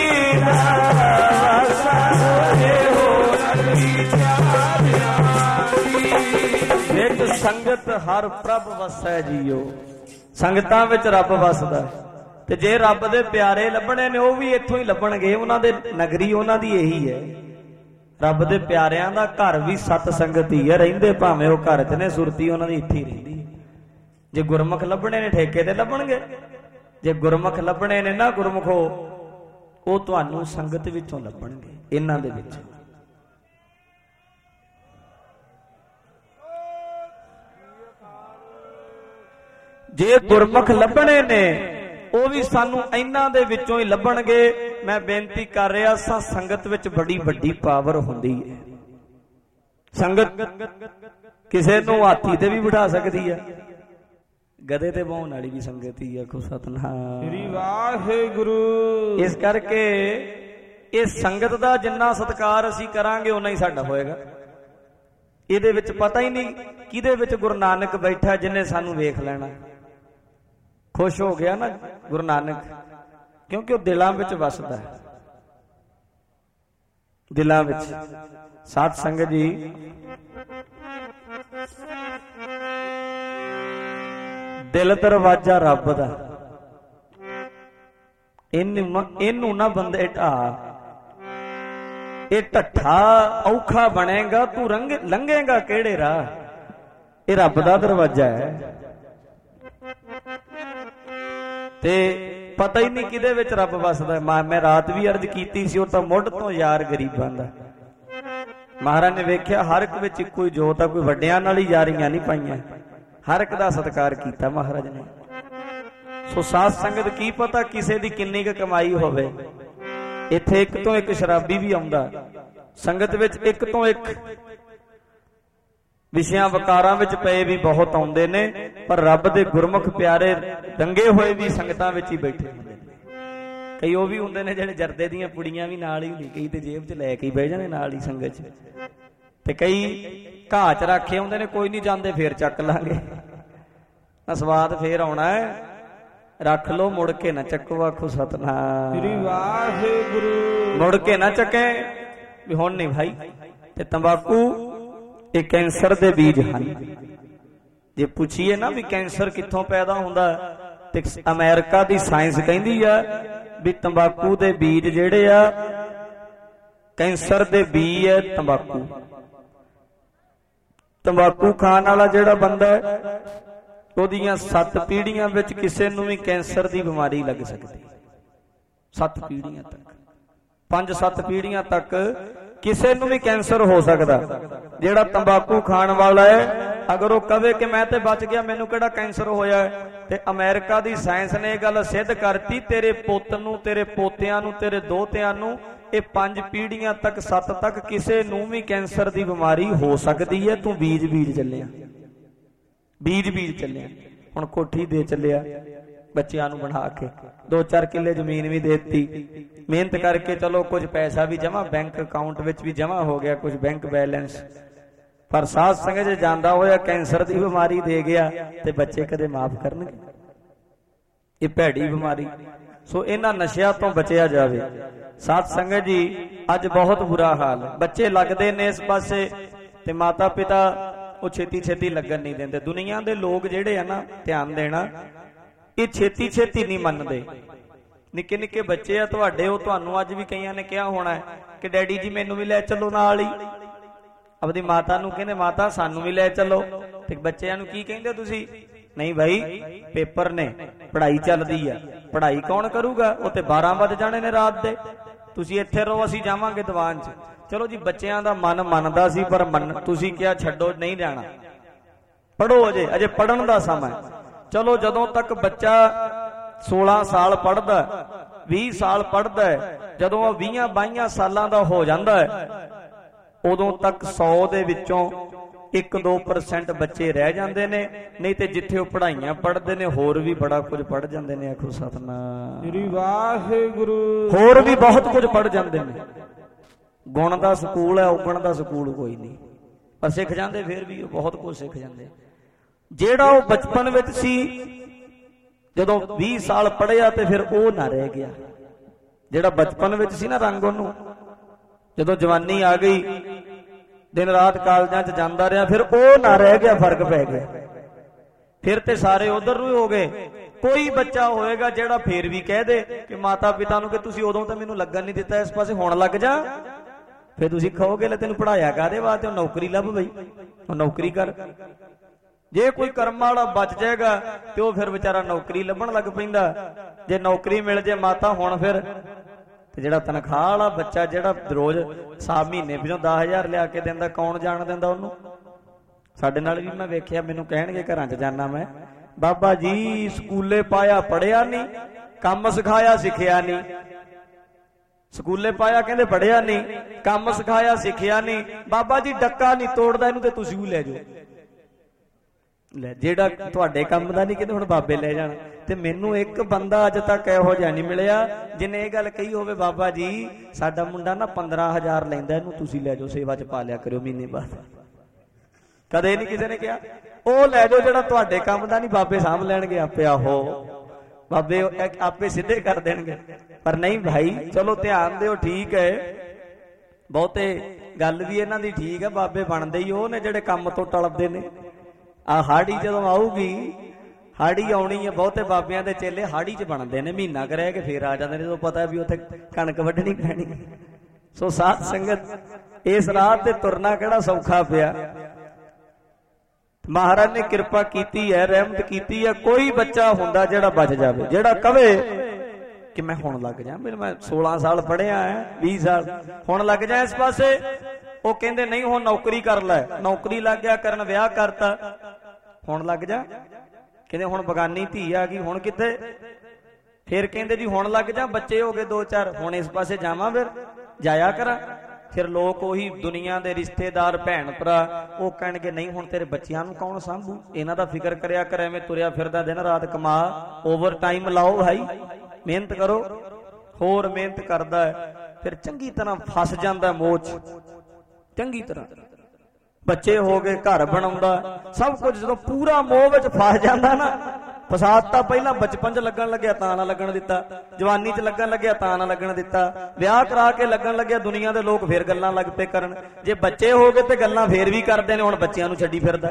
एक संगत हर प्रभ वसै जियो संगतां विच रब वसदा ते जे रब दे प्यारे लभणे ने वो भी इत्थों ही लभणगे। उन्हां दे नगरी उन्हां दी यही है रब दे प्यारिआं दा घर भी सत संगत ही है रहिंदे भावें वो घर च ने सुरती उन्हां दी इत्थे ही रहिंदी। जे गुरमुख लभणे ने ठेके ते लभणगे जे गुरमुख लभणे ने ना गुरमुखो वो तुहानूं संगत विचों लभणगे इन्हां दे विच। जे गुरमुख लभणे ने वो भी सानू इन्हां दे विचों ही लभणगे। मैं बेनती कर रहा सा संगत विच बड़ी वड्डी पावर हुंदी है। संगत किसे नूं हाथी ते भी बिठा सकदी है गधे ते बाउण वाली भी संगत ही है। को सतनाम श्री वाहिगुरू। इस करके इस संगत दा जिन्ना सत्कार असीं करांगे उन्ना ही साडा होएगा। इहदे विच पता ही नहीं किहदे विच गुरु नानक बैठा जिन्ने सानू वेख लेना। खुश हो गया ना गुरु नानक क्योंकि वो दिलों विच वसदा है दिलों विच। साध संगत जी दिल दरवाजा रब दा, इनू ना बंदे ढा, ये ढट्ठा औखा बनेगा, तू रंग लंघेगा केड़े राह, ये रब दा दरवाजा है। ते पता ही नहीं किदे विच रब वसदा। मैं रात भी अर्ज कीती सी, तां मुढ़ तो यार गरीबां दा। महाराज ने वेख्या हर एक विच इक्को ही जोत आ, कोई वड्डियां नाल ही यारियां नहीं पाईयां, हर एक दा सत्कार कीता महाराज ने। सो साध संगत की पता किसे दी किन्नी क कमाई होवे। इत्थे एक तो एक शराबी भी आउंदा, संगत विच एक तो एक विषयां वकारां विच पए भी बहुत आउंदे ने, पर रब दे गुरमुख प्यारे दंगे होए भी संगतां विच ही बैठे हुंदे ने। कई वो भी हुंदे ने जिहड़े जरदे दीयां पुड़ियां भी नाल ही नहीं, कई ते जेब च लै के बह जाणे नाल ही संगत च, ते कई घाह च रखे हुंदे ने, कोई नहीं जांदे फिर चक लांगे, स्वाद फिर आउणा है, रख लो मुड़ के ना चको, आखो सतनाम श्री वाहिगुरू, मुड़ के ना चके भी हुण नहीं भाई। ते तंबाकू ये कैंसर दे बीज हैं। जे पूछिए ना भी कैंसर कित्थों पैदा हुंदा, ते अमेरिका दी साइंस कहंदी आ भी तंबाकू दे बीज जेड़े आ, कैंसर दे बीज है तंबाकू। तंबाकू खाण वाला जेड़ा बंदा है, ओदियां सत्त पीढ़ियां विच किसे नूं भी कैंसर दी बीमारी लग सकदी, सत्त पीढ़ियां तक, पंज सत्त पीढ़ियां तक किसे नूं भी कैंसर हो सकदा। जेड़ा तंबाकू खाण वाला है, अगर वो कहे कि मैं ते बच गया, मैनू केड़ा कैंसर होया है, ते अमेरिका दी साइंस ने यह गल सिद्ध करती, तेरे पुत नूं, तेरे पोतियां नूं, तेरे दोहतियां नूं, ये पंज पीढ़ियां तक, सत्त तक किसे नूं भी कैंसर दी बीमारी हो सकदी है। तू बीज बीज चलिया, बीज बीज चलिया, हुण कोठी दे चलिया बच्चियां नूं बना के, दो चार किले जमीन भी देती, मेहनत करके चलो कुछ पैसा भी जमा बैंक अकाउंट विच भी जमा हो गया, कुछ बैंक बैलेंस, पर साध संगत च जांदा होया कैंसर दी बीमारी दे गया, ते बच्चे कदे माफ करनगे? ये भैड़ी बीमारी। सो इन्हां नशिया तो बचिया जावे। साध संगत जी अज बहुत बुरा हाल है, बच्चे लगदे ने इस पासे ते माता पिता वो छेती छेती लगन नहीं देंदे। दुनिया दे लोग जेड़े है ना, ध्यान देना, ये छेती छेती नहीं मनदे। निक्के निक्के बच्चे आ तुहाडे, वो तुहानू अज भी कईयां ने कहा होना है कि डैडी जी मैनू भी लै चलो नाल ही, अपनी माता नू कहंदे माता सानू भी लै चलो, ते बच्चिआं नू की कहिंदे तुसी? नहीं भाई पेपर ने, पढ़ाई चलदी है, पढ़ाई कौन करूगा, वो ते बारह बज जाने ने रात दे, तुसी इत्थे रहो असीं जावांगे दीवान च। चलो जी बच्चिआं दा मन मनदा सी, पर मन तुसी क्या छड्डो नहीं जाना, पढ़ो, अजे अजे पढ़न दा समय। चलो जदों तक बच्चा सोलह साल पढ़दा, बीस साल पढ़दा है, जदों वह बीस बाईस सालां दा हो जांदा है, उदों तक सौ दे विचों एक दो परसेंट बच्चे रह जाते ने, नहीं तो जिथे पढ़ाइयां पढ़ते ने होर भी बड़ा कुछ पढ़ जाते हैं। आखो सतनाम श्री वाहिगुरू, होर भी बहुत कुछ पढ़ जाते हैं। गुण का स्कूल है, उगण का स्कूल कोई नहीं, पर सिख जाते फिर भी बहुत कुछ सिख जाते। जेड़ा वो बचपन विच सी, जदों बीस साल पढ़िया तो फिर वो ना रह गया, जेड़ा बचपन विच सी ना रंग, उन्होंने जदों जवानी आ गई, दिन रात कालजां च जांदा रहा, फिर वो ना रह गया, फर्क पै गया, फिर ते सारे उधर ही हो गए। कोई बच्चा होएगा जेड़ा फिर भी कह दे कि माता पिता नूं कि तुसीं उदों तां मैनूं लगन नहीं दिता इस पासे, हुण लग जा, फिर तुसीं कहोगे ले तैनूं पढ़ाया काहदे वास्ते, नौकरी लभ बई, नौकरी कर। जे कोई कर्म वाला बच जाएगा तो वह फिर बेचारा नौकरी लभण लग पैंदा, जे नौकरी मिल जाए माता हुण फिर जेड़ा तनख्वाह वाला बच्चा जेड़ा रोज साल महीने पिछों दस हजार लिया के दिंदा, कौन जान दिंदा उन्होंने? साडे नाल भी मैं वेखिया, मैनूं कहणगे घरां च जाना मैं, बाबा जी स्कूले पाया पढ़िया नहीं, काम सिखाया सिखिया नहीं, स्कूले पाया कहंदे पढ़िया नहीं, काम सिखाया सिखिया नहीं, बाबा जी डक्का नहीं तोड़दा इहनूं ते तुसीं भी लै जाओ, लै जेड़ा तुहाडे काम दा नहीं कहंदे हुण बाबे लै जाण। ते मैनूं एक बंदा अज तक इहो जिहा नहीं मिलिया जिन्हें यह गल कही होवे, बाबा जी साडा मुंडा ना पंद्रह हजार लैंदा, इहनूं तुसीं लै जाओ, सेवा च पा लिया करियो महीने बाद। कदे नहीं किसी ने कहा ਉਹ ਲੈ ਜਾਓ ਜਿਹੜਾ ਤੁਹਾਡੇ ਕੰਮ ਦਾ नहीं, बाबे ਸਾਂਭ ਲੈਣਗੇ आपे, आहो बाबे आपे सीधे कर देणगे। पर नहीं भाई चलो ध्यान दिओ, ठीक है, बहुते गल भी इन्हां दी ठीक है, बाबे बनदे ही ਉਹ ਨੇ ਜਿਹੜੇ ਕੰਮ ਤੋਂ ਟਲਦੇ ਨੇ। आ हाड़ी जदों आऊगी, ਹਾੜੀ ਆਉਣੀ ਹੈ। ਬਹੁਤੇ ਬਾਬਿਆਂ ਦੇ ਚੇਲੇ ਹਾੜੀ 'ਚ ਬਣਦੇ ਨੇ, ਮਹੀਨਾ ਕੁ ਰਹਿ ਕੇ ਫੇਰ ਆ ਜਾਂਦੇ ਨੇ ਜਦੋਂ ਪਤਾ ਵੀ ਉੱਥੇ ਕਣਕ ਵੱਢਣੀ ਪੈਣੀ। ਸੋ ਸਾਧ ਸੰਗਤ ਇਸ ਰਾਹ ਤੇ ਤੁਰਨਾ ਕਿਹੜਾ ਸੌਖਾ ਪਿਆ। ਮਹਾਰਾਜ ਨੇ ਕਿਰਪਾ ਕੀਤੀ ਹੈ, ਰਹਿਮਤ ਕੀਤੀ ਹੈ। ਕੋਈ ਬੱਚਾ ਹੁੰਦਾ ਜਿਹੜਾ ਬਚ ਜਾਵੇ, ਜਿਹੜਾ ਕਵੇ ਕਿ ਮੈਂ ਹੁਣ ਲੱਗ ਜਾ, ਮੈਂ ਸੋਲਾਂ ਸਾਲ ਪੜ੍ਹਿਆ ਹੈ, ਵੀਹ ਸਾਲ ਹੁਣ ਲੱਗ ਜਾ ਇਸ ਪਾਸੇ। ਉਹ ਕਹਿੰਦੇ ਨਹੀਂ ਹੁਣ ਨੌਕਰੀ ਕਰ ਲੈ, ਨੌਕਰੀ ਲੱਗ ਗਿਆ ਕਰਨ, ਵਿਆਹ ਕਰਤਾ, ਹੁਣ ਲੱਗ ਜਾ। ਕਹਿੰਦੇ ਹੁਣ ਬਗਾਨੀ ਧੀ ਆ ਗਈ, ਹੁਣ ਕਿੱਥੇ। ਫਿਰ ਕਹਿੰਦੇ ਜੀ ਹੁਣ ਲੱਗ ਜਾ, ਬੱਚੇ ਹੋ ਗਏ ਦੋ ਚਾਰ, ਹੁਣ ਇਸ ਪਾਸੇ ਜਾਵਾਂ, ਫਿਰ ਜਾਇਆ ਕਰਾਂ। ਫਿਰ ਲੋਕ ਉਹੀ ਦੁਨੀਆ ਦੇ ਰਿਸ਼ਤੇਦਾਰ ਭੈਣ ਭਰਾ ਉਹ ਕਹਿਣਗੇ ਨਹੀਂ ਹੁਣ ਤੇਰੇ ਬੱਚਿਆਂ ਨੂੰ ਕੌਣ ਸਾਂਭੂ, ਇਹਨਾਂ ਦਾ ਫਿਕਰ ਕਰਿਆ ਕਰ, ਐਵੇਂ ਤੁਰਿਆ ਫਿਰਦਾ ਦਿਨ ਰਾਤ ਕਮਾ, ਓਵਰ ਟਾਈਮ ਲਾਓ ਭਾਈ, ਮਿਹਨਤ ਕਰੋ। ਹੋਰ ਮਿਹਨਤ ਕਰਦਾ ਹੈ, ਫਿਰ ਚੰਗੀ ਤਰ੍ਹਾਂ ਫਸ ਜਾਂਦਾ ਮੋਹ 'ਚ, ਚੰਗੀ ਤਰ੍ਹਾਂ ਬੱਚੇ ਹੋ ਗਏ, ਘਰ ਬਣਾਉਂਦਾ, ਸਭ ਕੁਝ। ਜਦੋਂ ਪੂਰਾ ਮੋਹ ਵਿੱਚ ਫਸ ਜਾਂਦਾ ਨਾ, ਫਸਾਦ ਤਾਂ ਪਹਿਲਾਂ ਬਚਪਨ 'ਚ ਲੱਗਣ ਲੱਗਿਆ ਤਾਂ ਨਾ ਲੱਗਣ ਦਿੱਤਾ, ਜਵਾਨੀ 'ਚ ਲੱਗਣ ਲੱਗਿਆ ਤਾਂ ਨਾ ਲੱਗਣ ਦਿੱਤਾ, ਵਿਆਹ ਕਰਾ ਕੇ ਲੱਗਣ ਲੱਗਿਆ, ਦੁਨੀਆ ਦੇ ਲੋਕ ਫੇਰ ਗੱਲਾਂ ਲੱਗ ਪਏ ਕਰਨ। ਜੇ ਬੱਚੇ ਹੋ ਗਏ ਤੇ ਗੱਲਾਂ ਫੇਰ ਵੀ ਕਰਦੇ ਨੇ, ਹੁਣ ਬੱਚਿਆਂ ਨੂੰ ਛੱਡੀ ਫਿਰਦਾ।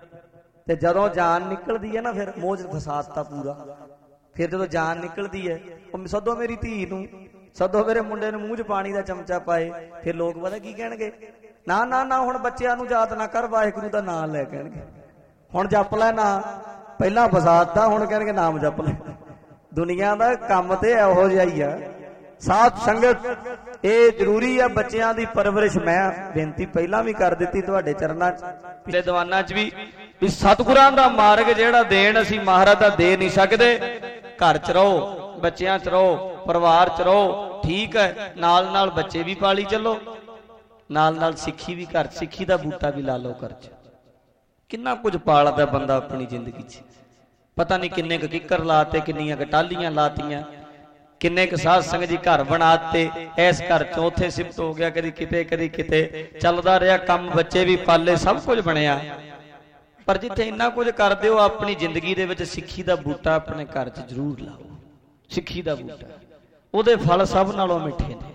ਤੇ ਜਦੋਂ ਜਾਨ ਨਿਕਲਦੀ ਹੈ ਨਾ, ਫਿਰ ਮੋਹ 'ਚ ਫਸਾਦ ਤਾਂ ਪੂਰਾ। ਫਿਰ ਜਦੋਂ ਜਾਨ ਨਿਕਲਦੀ ਹੈ, ਉਹ ਸੱਦੋ ਮੇਰੀ ਧੀ ਨੂੰ, ਸੱਦੋ ਮੇਰੇ ਮੁੰਡੇ ਨੂੰ, ਮੂੰਹ 'ਚ ਪਾਣੀ ਦਾ ਚਮਚਾ ਪਾਏ। ਫਿਰ ਲੋਕ ਪਤਾ ਕੀ ਕਹਿਣਗੇ, ਨਾ ਨਾ ਨਾ ਹੁਣ ਬੱਚਿਆਂ ਨੂੰ ਯਾਦ ਨਾ ਕਰ, ਵਾਹਿਗੁਰੂ ਦਾ ਨਾਮ ਲੈ, ਕਹਿਣਗੇ ਹੁਣ ਜਪ ਲੈ ਨਾ, ਪਹਿਲਾਂ ਫਸਾਦ ਦਾ, ਹੁਣ ਕਹਿਣਗੇ ਨਾਮ ਜਪ ਲੈ। ਦੁਨੀਆ ਦਾ ਕੰਮ ਤੇ ਇਹੋ ਜਿਹਾ ਹੀ ਆ। ਸਾਧ ਸੰਗਤ ਇਹ ਜ਼ਰੂਰੀ ਆ ਬੱਚਿਆਂ ਦੀ ਪਰਵਰਿਸ਼। ਮੈਂ ਬੇਨਤੀ ਪਹਿਲਾਂ ਵੀ ਕਰ ਦਿੱਤੀ ਤੁਹਾਡੇ ਚਰਨਾਂ 'ਚ, ਪਿਛਲੇ ਦੀਵਾਨਾਂ 'ਚ ਵੀ, ਵੀ ਸਤਿਗੁਰਾਂ ਦਾ ਮਾਰਗ ਜਿਹੜਾ ਦੇਣ ਅਸੀਂ ਮਹਾਰਾਜ ਦਾ ਦੇ ਨਹੀਂ ਸਕਦੇ। ਘਰ 'ਚ ਰਹੋ, ਬੱਚਿਆਂ 'ਚ ਰਹੋ, ਪਰਿਵਾਰ 'ਚ ਰਹੋ, ਠੀਕ ਹੈ, ਨਾਲ ਨਾਲ ਬੱਚੇ ਵੀ ਪਾਲੀ ਚੱਲੋ, ਨਾਲ ਨਾਲ ਸਿੱਖੀ ਵੀ ਘਰ, ਸਿੱਖੀ ਦਾ ਬੂਟਾ ਵੀ ਲਾ ਲਓ ਘਰ 'ਚ। ਕਿੰਨਾ ਕੁਝ ਪਾਲਦਾ ਬੰਦਾ ਆਪਣੀ ਜ਼ਿੰਦਗੀ 'ਚ, ਪਤਾ ਨਹੀਂ ਕਿੰਨੇ ਕੁ ਕਿੱਕਰ ਲਾਤੇ, ਕਿੰਨੀਆਂ ਕਟਾਲੀਆਂ ਲਾਤੀਆਂ, ਕਿੰਨੇ ਕੁ ਸਾਧ ਸੰਗਤ ਜੀ ਘਰ ਬਣਾਤੇ। ਇਸ ਘਰ ਚੋਂ ਉੱਥੇ ਸ਼ਿਫਟ ਹੋ ਗਿਆ, ਕਦੀ ਕਿਤੇ ਕਦੀ ਕਿਤੇ, ਚੱਲਦਾ ਰਿਹਾ ਕੰਮ, ਬੱਚੇ ਵੀ ਪਾਲੇ, ਸਭ ਕੁਝ ਬਣਿਆ। ਪਰ ਜਿੱਥੇ ਇੰਨਾ ਕੁਝ ਕਰਦੇ ਹੋ, ਆਪਣੀ ਜ਼ਿੰਦਗੀ ਦੇ ਵਿੱਚ ਸਿੱਖੀ ਦਾ ਬੂਟਾ ਆਪਣੇ ਘਰ 'ਚ ਜ਼ਰੂਰ ਲਾਓ। ਸਿੱਖੀ ਦਾ ਬੂਟਾ, ਉਹਦੇ ਫਲ ਸਭ ਨਾਲੋਂ ਮਿੱਠੇ ਨੇ।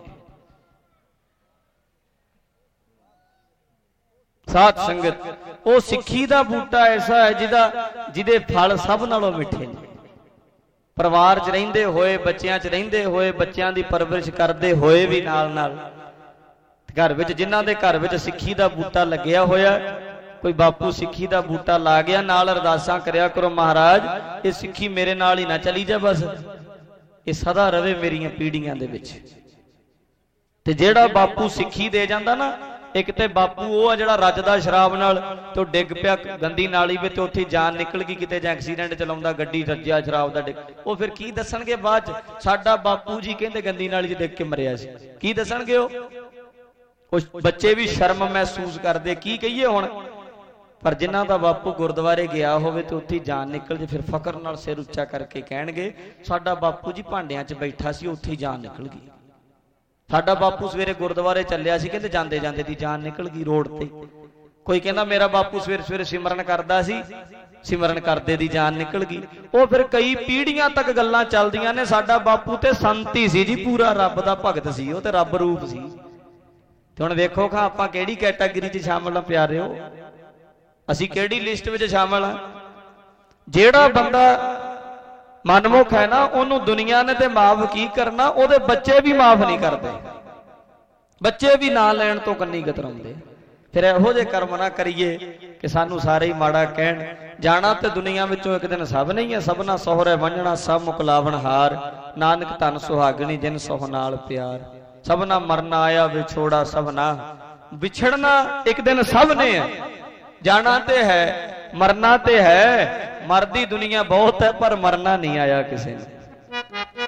ਸਾਧ ਸੰਗਤ ਉਹ ਸਿੱਖੀ ਦਾ ਬੂਟਾ ਐਸਾ ਹੈ ਜਿਹਦਾ ਜਿਹਦੇ ਫਲ ਸਭ ਨਾਲੋਂ ਮਿੱਠੇ ਨੇ। ਪਰਿਵਾਰ 'ਚ ਰਹਿੰਦੇ ਹੋਏ, ਬੱਚਿਆਂ 'ਚ ਰਹਿੰਦੇ ਹੋਏ, ਬੱਚਿਆਂ ਦੀ ਪਰਵਰਿਸ਼ ਕਰਦੇ ਹੋਏ ਵੀ ਨਾਲ ਨਾਲ ਘਰ ਵਿੱਚ, ਜਿਨ੍ਹਾਂ ਦੇ ਘਰ ਵਿੱਚ ਸਿੱਖੀ ਦਾ ਬੂਟਾ ਲੱਗਿਆ ਹੋਇਆ, ਕੋਈ ਬਾਪੂ ਸਿੱਖੀ ਦਾ ਬੂਟਾ ਲਾ ਗਿਆ, ਨਾਲ ਅਰਦਾਸਾਂ ਕਰਿਆ ਕਰੋ, ਮਹਾਰਾਜ ਇਹ ਸਿੱਖੀ ਮੇਰੇ ਨਾਲ ਹੀ ਨਾ ਚਲੀ ਜਾ, ਬਸ ਇਹ ਸਦਾ ਰਵੇ ਮੇਰੀਆਂ ਪੀੜ੍ਹੀਆਂ ਦੇ ਵਿੱਚ। ਤੇ ਜਿਹੜਾ ਬਾਪੂ ਸਿੱਖੀ ਦੇ ਜਾਂਦਾ ਨਾ, ਇੱਕ ਤੇ ਬਾਪੂ ਉਹ ਆ ਜਿਹੜਾ ਰੱਜਦਾ ਸ਼ਰਾਬ ਨਾਲ, ਤੇ ਉਹ ਡਿੱਗ ਪਿਆ ਗੰਦੀ ਨਾਲੀ ਵਿੱਚ, ਤੇ ਉੱਥੇ ਜਾਨ ਨਿਕਲ ਗਈ ਕਿਤੇ, ਜਾਂ ਐਕਸੀਡੈਂਟ ਚਲਾਉਂਦਾ ਗੱਡੀ, ਰੱਜਿਆ ਸ਼ਰਾਬ ਦਾ ਡਿੱਗ, ਉਹ ਫਿਰ ਕੀ ਦੱਸਣਗੇ ਬਾਅਦ 'ਚ, ਸਾਡਾ ਬਾਪੂ ਜੀ ਕਹਿੰਦੇ ਗੰਦੀ ਨਾਲੀ 'ਚ ਡਿੱਗ ਕੇ ਮਰਿਆ ਸੀ। ਕੀ ਦੱਸਣਗੇ ਉਹ? ਕੁਛ ਬੱਚੇ ਵੀ ਸ਼ਰਮ ਮਹਿਸੂਸ ਕਰਦੇ, ਕੀ ਕਹੀਏ ਹੁਣ। ਪਰ ਜਿਨ੍ਹਾਂ ਦਾ ਬਾਪੂ ਗੁਰਦੁਆਰੇ ਗਿਆ ਹੋਵੇ ਤੇ ਉੱਥੇ ਜਾਨ ਨਿਕਲ ਜੇ, ਫਿਰ ਫਕਰ ਨਾਲ ਸਿਰ ਉੱਚਾ ਕਰਕੇ ਕਹਿਣਗੇ ਸਾਡਾ ਬਾਪੂ ਜੀ ਭਾਂਡਿਆਂ 'ਚ ਬੈਠਾ ਸੀ, ਉੱਥੇ ਜਾਨ ਨਿਕਲ ਗਈ। ਸਾਡਾ ਬਾਪੂ ਸਵੇਰੇ ਗੁਰਦੁਆਰੇ ਚੱਲਿਆ ਸੀ, ਕਹਿੰਦੇ ਜਾਂਦੇ ਜਾਂਦੇ ਦੀ ਜਾਨ ਨਿਕਲ ਗਈ ਰੋਡ ਤੇ। ਕੋਈ ਕਹਿੰਦਾ ਮੇਰਾ ਬਾਪੂ ਸਵੇਰੇ ਸਵੇਰੇ ਸਿਮਰਨ ਕਰਦਾ ਸੀ, ਸਿਮਰਨ ਕਰਦੇ ਦੀ ਜਾਨ ਨਿਕਲ ਗਈ। ਉਹ ਫਿਰ ਕਈ ਪੀੜ੍ਹੀਆਂ ਤੱਕ ਗੱਲਾਂ ਚੱਲਦੀਆਂ ਨੇ, ਸਾਡਾ ਬਾਪੂ ਤੇ ਸੰਤ ਹੀ ਸੀ ਜੀ, ਪੂਰਾ ਰੱਬ ਦਾ ਭਗਤ ਸੀ, ਉਹ ਤੇ ਰੱਬ ਰੂਪ ਸੀ। ਤੇ ਹੁਣ ਵੇਖੋ ਖਾਂ ਆਪਾਂ ਕਿਹੜੀ ਕੈਟਾਗਰੀ 'ਚ ਸ਼ਾਮਲ ਆ ਪਿਆਰਿਓ, ਅਸੀਂ ਕਿਹੜੀ ਲਿਸਟ ਵਿੱਚ ਸ਼ਾਮਲ ਆ। ਜਿਹੜਾ ਬੰਦਾ ਮਨਮੁਖ ਹੈ ਨਾ, ਉਹਨੂੰ ਦੁਨੀਆ ਨੇ ਤੇ ਮਾਫ ਕੀ ਕਰਨਾ, ਉਹਦੇ ਬੱਚੇ ਵੀ ਮਾਫ ਨਹੀਂ ਕਰਦੇ, ਬੱਚੇ ਵੀ ਨਾਂ ਲੈਣ ਤੋਂ ਕੰਨੀ ਕਤਰਾਉਂਦੇ। ਫਿਰ ਇਹੋ ਜਿਹੇ ਕਰਮ ਨਾ ਕਰੀਏ ਕਿ ਸਾਨੂੰ ਸਾਰੇ ਹੀ ਮਾੜਾ ਕਹਿਣ। ਜਾਣਾ ਤੇ ਦੁਨੀਆ ਵਿੱਚੋਂ ਇੱਕ ਦਿਨ ਸਭ ਨਹੀਂ ਹੈ, ਸਭਨਾ ਸਹੁਰੇ ਵੰਜਣਾ ਸਭ ਮੁਕਲਾਵਣ ਹਾਰ, ਨਾਨਕ ਧਨ ਸੁਹਾਗਣੀ ਜਿਨ ਸੋਹ ਨਾਲ ਪਿਆਰ, ਸਭਨਾ ਮਰਨਾ ਆਇਆ ਵਿਛੋੜਾ ਸਭਨਾ, ਵਿਛੜਨਾ ਇੱਕ ਦਿਨ ਸਭ ਨੇ ਹੈ, ਜਾਣਾ ਤੇ ਹੈ ਮਰਨਾ ਤੇ ਹੈ। ਮਰਦੀ ਦੁਨੀਆ ਬਹੁਤ ਹੈ ਪਰ ਮਰਨਾ ਨਹੀਂ ਆਇਆ ਕਿਸੇ ਨੇ।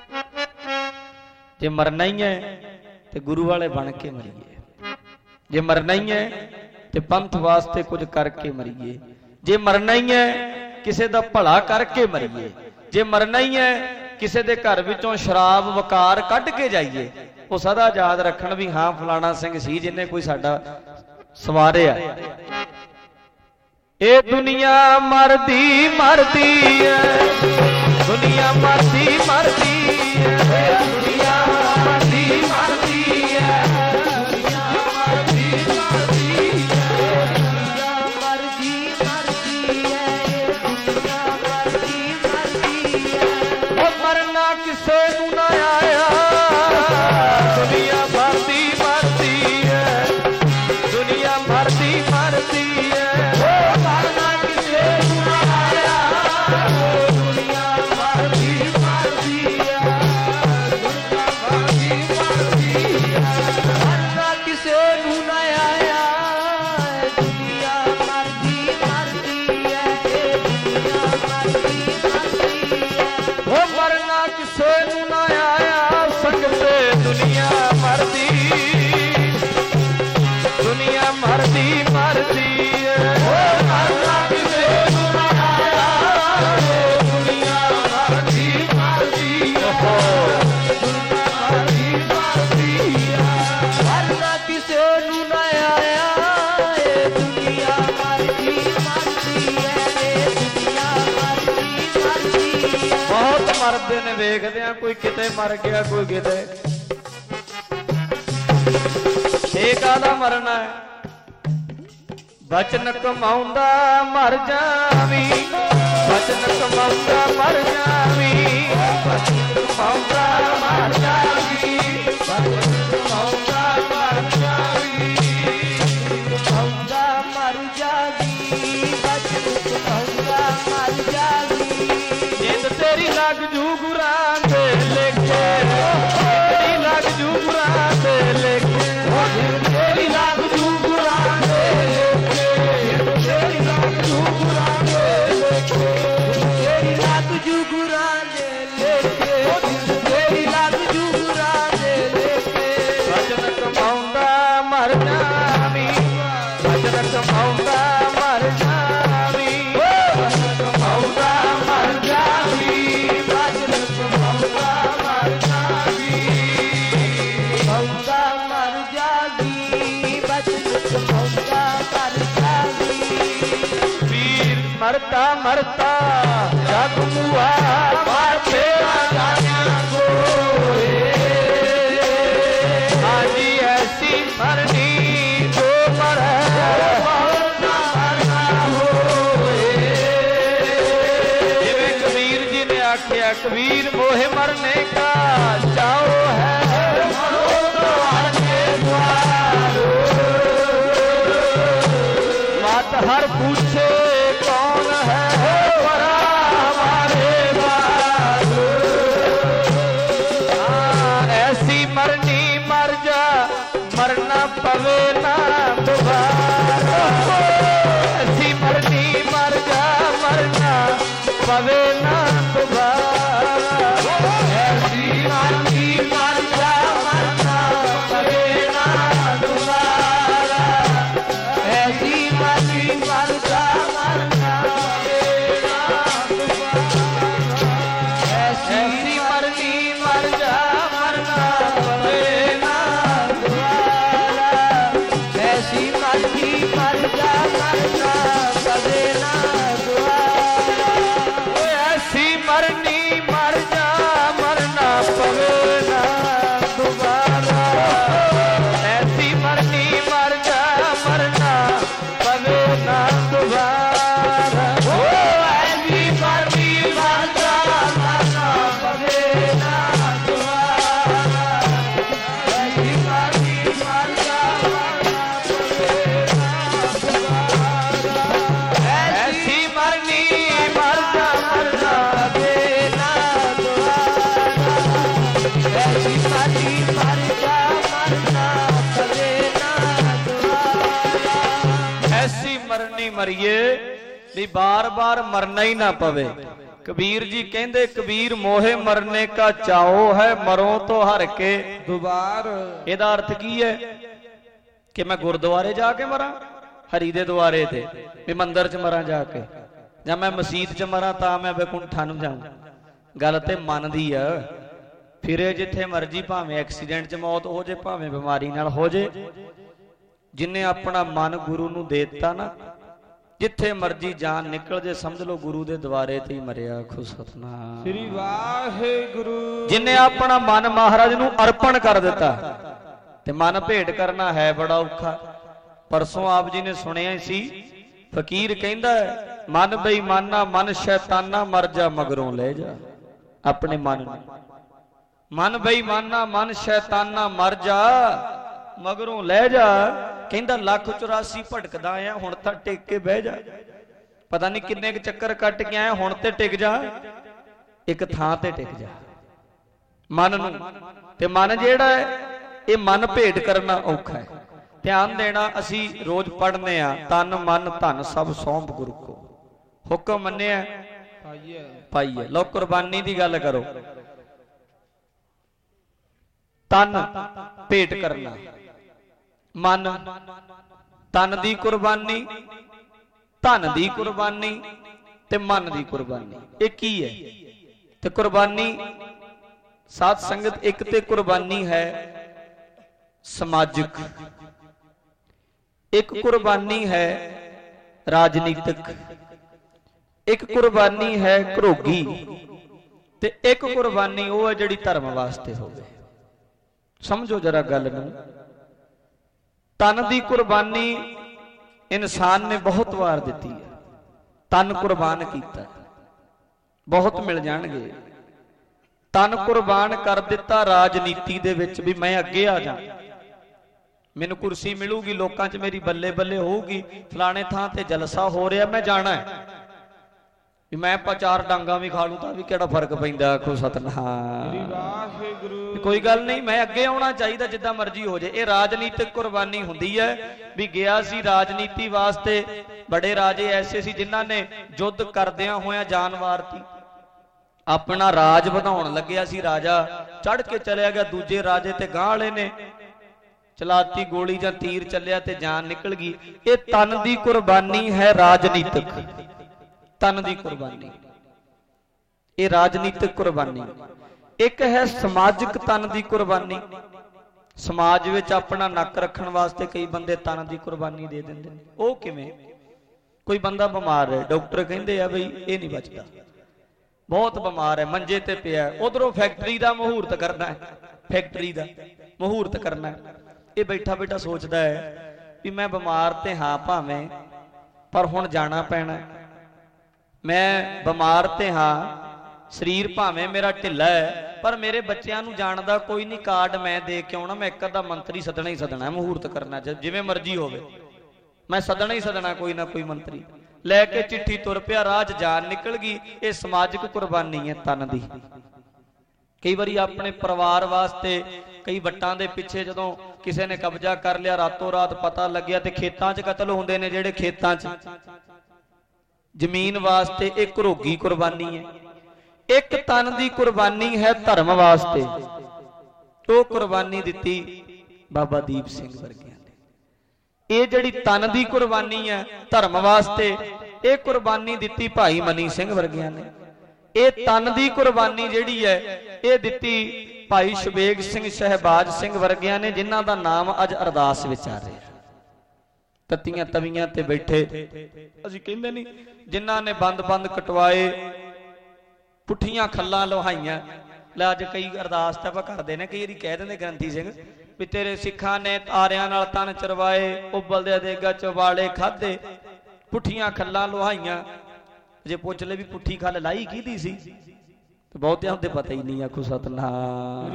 ਜੇ ਮਰਨਾ ਹੀ ਹੈ ਤੇ ਗੁਰੂ ਵਾਲੇ ਬਣ ਕੇ ਮਰੀਏ, ਜੇ ਮਰਨਾ ਹੀ ਹੈ ਤੇ ਪੰਥ ਵਾਸਤੇ ਕੁਝ ਕਰਕੇ ਮਰੀਏ, ਜੇ ਮਰਨਾ ਹੀ ਹੈ ਕਿਸੇ ਦਾ ਭਲਾ ਕਰਕੇ ਮਰੀਏ, ਜੇ ਮਰਨਾ ਹੀ ਹੈ ਕਿਸੇ ਦੇ ਘਰ ਵਿੱਚੋਂ ਸ਼ਰਾਬ ਵਕਾਰ ਕੱਢ ਕੇ ਜਾਈਏ। ਉਹ ਸਦਾ ਯਾਦ ਰੱਖਣ ਵੀ ਹਾਂ ਫਲਾਣਾ ਸਿੰਘ ਸੀ ਜਿਹਨੇ ਕੋਈ ਸਾਡਾ ਸਵਾਰਿਆ। ਇਹ ਦੁਨੀਆ ਮਰਦੀ ਮਰਦੀ ਹੈ, ਦੁਨੀਆ ਮਰਦੀ ਮਰਦੀ ਹੈ, ਦੁਨੀਆ ਮਰਦੀ ਮਰਦੀ ਹੈ, ਦੁਨੀਆ ਮਰਦੀ ਮਰਦੀ ਹੈ, ਦੁਨੀਆ ਮਰਦੀ ਮਰਦੀ ਹੈ, ਦੁਨੀਆ ਮਰਦੀ दुनिया मरती मरती है, दुनिया मरती मरती है। मरना किसे आया, दुनिया मरती मरती है, दुनिया मरती मरती है। मरना किसे आया, दुनिया मरती मरती है, दुनिया मरती मरती है। वो मरना किसे ना आया सकते, दुनिया मरती, दुनिया मरती मरती है। वो मरना किसे ना आया, दुनिया मरती मरती है, दुनिया मरती मरती है। मरना किसे ना आया, दुनिया मरती मरती है, दुनिया मरती मरती है। बहुत मरते ने वेखदे आ, कोई किते मर गया, कोई किते। एक आधा मरना है, बचन कमाउंदा मर जावी, बचन कमाउंदा मर जावी, बचन कमाउंदा मर जावी, बचन कमाउंदा मर जावी, कमाउंदा मर जावी, बचन कमाउंदा मर जावी। जिंद तेरी लग जू गुरां दे लेके, तेरी लग जू गुरां दे लेके, तेरी लग जू गुरां दे लेके, तेरी लग जू गुरां दे लेके, तेरी लग जू गुरां दे लेके, तेरी लग जू गुरां दे लेके। बचन कमाउंदा मर जावी, बचन कमाउंदा मर जावी, बचन कमाउंदा मर जावी, बचन कमाउंदा मर जावी, कमाउंदा मर जावी, बचन कमाउंदा मर जावी। वीर मरता मरता जग मुआ, माथे आ जाना कोए। हाजी ऐसी मरनी जो मरे, मरना मरना होए। जिवें कबीर जी ने आख्या, कबीर मोहे मरने का चाओ है, मरो तो हर के द्वार। मात हर पूछे कौन है, परा हमारे द्वार। हाँ, ऐसी मरनी मर जा, मरना पवे ना दोबारा। ऐसी मरनी मर जा, मरना पवे ना दोबारा। ऐसी मरनी मर जा, मरना पवे ना दोबारा। ऐसी मरनी मर जा, मरना पवे ना दोबारा। ऐसी मरनी मर जा, मरना पवे ना दोबारा। ऐसी मरनी मर जा, मरना पवे ना दोबारा। ऐसी मरनी मर जा, मरना पवे ना दोबारा। ऐसी मरनी मर जा, मरना पवे ना दोबारा। ऐसी मरनी मर जा, मरना पवे ना दोबारा। ऐसी मरनी मर जा, मरना पवे ना दोबारा। ऐसी मरनी मर जा, मरना पवे ना दोबारा। ऐसी मरनी मर जा, मरना पवे ना दोबारा। ऐसी मरनी मरिए भी बार बार मरना ही ना पवे। कबीर जी कहते, कबीर मोहे मरने का चाओ है, मरो तो हर के दुबार। ਇਹਦਾ अर्थ की है कि मैं गुरुद्वारे जाके मरा, हरी दे द्वारे ते भी मंदिर च मरा जाके, ਜਾਂ मैं मसीत च मरा ਤਾਂ मैं बैकुंठा ਨੂੰ ਜਾऊं। ਗੱਲ ਤੇ ਮਨ ਦੀ ਆ। ਫਿਰੇ ਜਿੱਥੇ ਮਰਜੀ, ਭਾਵੇਂ ਐਕਸੀਡੈਂਟ ਚ ਮੌਤ ਹੋ ਜੇ, ਭਾਵੇਂ ਬਿਮਾਰੀ ਨਾਲ ਹੋ ਜੇ, ਜਿਨੇ ਆਪਣਾ ਮਨ ਗੁਰੂ ਨੂੰ ਦੇ ਦਿੱਤਾ ਨਾ, ਜਿੱਥੇ ਮਰਜੀ ਜਾਨ ਨਿਕਲ ਜੇ, ਸਮਝ ਲਓ ਗੁਰੂ ਦੇ ਦੁਆਰੇ ਤੇ ਹੀ ਮਰਿਆ। ਆਖੋ ਸਤਨਾਮ ਸ੍ਰੀ ਵਾਹਿਗੁਰੂ। ਜਿਨੇ ਆਪਣਾ ਮਨ ਮਹਾਰਾਜ ਨੂੰ ਅਰਪਣ ਕਰ ਦਿੱਤਾ, ਤੇ ਮਨ ਭੇਟ ਕਰਨਾ ਹੈ ਬੜਾ ਔਖਾ। ਪਰਸੋਂ ਆਪ ਜੀ ਨੇ ਸੁਣਿਆ ਹੀ ਸੀ, ਫਕੀਰ ਕਹਿੰਦਾ ਮਨ ਬੇਈਮਾਨਾ, ਮਨ ਸ਼ੈਤਾਨਾ, ਮਰ ਜਾ ਮਗਰੋਂ ਲੈ ਜਾ ਆਪਣੇ ਮਨ ਨੂੰ। मन बेईमाना मन शैताना मर जा मगरों लै जा। कहंदा लख चौरासी भटकदा आया हुण तां टिक के बह जा। पता नहीं किन्ने क चक्कर कट के आया हुण ते टिक जा, एक थां ते टिक जा। मन नूं ते मन जिहड़ा है ये मन भेट करना औखा है। ध्यान देना, असी रोज पढ़ने आ तन मन धन सब सौंप गुरु को, हुक्म मन्निया पाइए। लो कुर्बानी की गल करो, तन भेट करना, मन तन दी कुर्बानी, धन दी कुर्बानी ते मन दी कुर्बानी, ये की है? ते कुर्बानी साध संगत एक ते कुर्बानी है समाजिक, एक कुर्बानी है राजनीतिक, एक कुर्बानी है घरोगी, ते एक कुर्बानी वो है जिहड़ी धर्म वास्ते होवे। समझो जरा गल नूं। तन दी कुर्बानी इंसान ने बहुत वार दी है, तन कुर्बान कीता, बहुत मिल जाणगे। तन कुर्बान कर दिता राजनीति दे विच भी मैं अगे आ जा, मैनू कुर्सी मिलूगी, लोकां च मेरी बल्ले बल्ले होगी, फलाने थां ते जलसा हो रहा मैं जाना है, मैं चार डांगा भी खा लूं तां भी किहड़ा फर्क पैंदा। आखो सतनाम। कोई गल नहीं, मैं अगे आउणा चाहिए जिद्दां मर्जी हो जाए। ये राजनीतिक कुर्बानी हुंदी है भी गया सी राजनीति वास्ते, बड़े राजे ऐसे सी जिन्हां ने युद्ध करदियां होया जान वारती, अपना राज वधाउण लग्या सी, राजा चढ़ के चलिया गया, दूजे राजे ते गांह वाले ने चलाती गोली जां तीर चलिया ते जान निकल गई। ये तन दी कुर्बानी है राजनीतिक, तन दी कुर्बानी, ये राजनीतिक कुर्बानी। एक है समाजिक तन दी कुर्बानी, समाज विच अपना नक रखण वास्ते कई बंदे तन दी कुर्बानी दे दिंदे ने। वो किवें? कोई बंदा बीमार है, डॉक्टर कहंदे आ बई ये नहीं बचदा, बहुत बीमार है, मंजे ते पिया, उधरों फैक्टरी दा मुहूर्त करना है, फैक्टरी दा मुहूर्त करना है। ये बैठा बैठा सोचता है कि मैं बीमार ते हाँ भावें, पर हुण जाना पैना, मैं बीमार ते हाँ, शरीर भावें मेरा ढिला है, पर मेरे बच्चों नूं जाण दा कोई नहीं, कार्ड मैं दे के आउणा, मैं एक अद्धा मंत्री सदना ही सदना, मुहूर्त करना जिवें मर्जी होवे, मैं सदना ही सदना कोई ना कोई मंत्री। लैके चिट्ठी तुर पिया, राह च जान निकल गई। ये समाजिक कुर्बानी है तन दी। कई बारी अपने परिवार वास्ते कई वट्टां दे पिछे जदों किसी ने कब्जा कर लिया, रातों रात पता लग्या ते खेतां च कतल होंदे ने, जिहड़े खेतां च जमीन वास्ते, एक घरोगी कुर्बानी है। एक तन दी कुर्बानी है धर्म वास्ते, तो कुर्बानी दिती बाबा दीप सिंह वर्गियां ने। ये जिहड़ी तन दी कुर्बानी है धर्म वास्ते, ये कुर्बानी दिती भाई मनी सिंह वर्गियां ने। ये तन दी कुर्बानी जिहड़ी है ये दिती भाई शबेग सिंह शहबाज सिंह वर्गियां ने, जिन्हां दा नाम अज अरदास विच आ रहा। तत्तियां तवियां ते बैठे असीं कहंदे नहीं, जिन्हां ने बंद बंद कटवाए, पुठियां खल्लां लोहाइयां। लै अज कई अरदास तां आपां करदे ने, कई वारी कह दिंदे ग्रंथी सिंह भी तेरे सिखां ने तारियां नाल तन चरवाए, उबलदे देगा चवाले खाधे, पुठियां खल्लां लोहाइयां। जे पुछ ले भी पुठी खल लाई कीदी सी, तो बहुतियां ते पता ही नहीं। आखो सतनाम।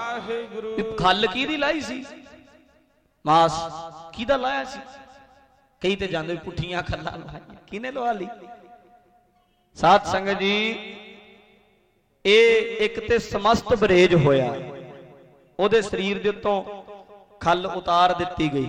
खल कीदी लाई सी, मास कीदा लाया सी? कई ते जांदे पुठियां खल्लां लोहाइयां, किने लोहा ली? साध संगत जी, ए एक ते समस्त बरेज होया, ओदे शरीर दे उत्तों खल उतार दिती गई,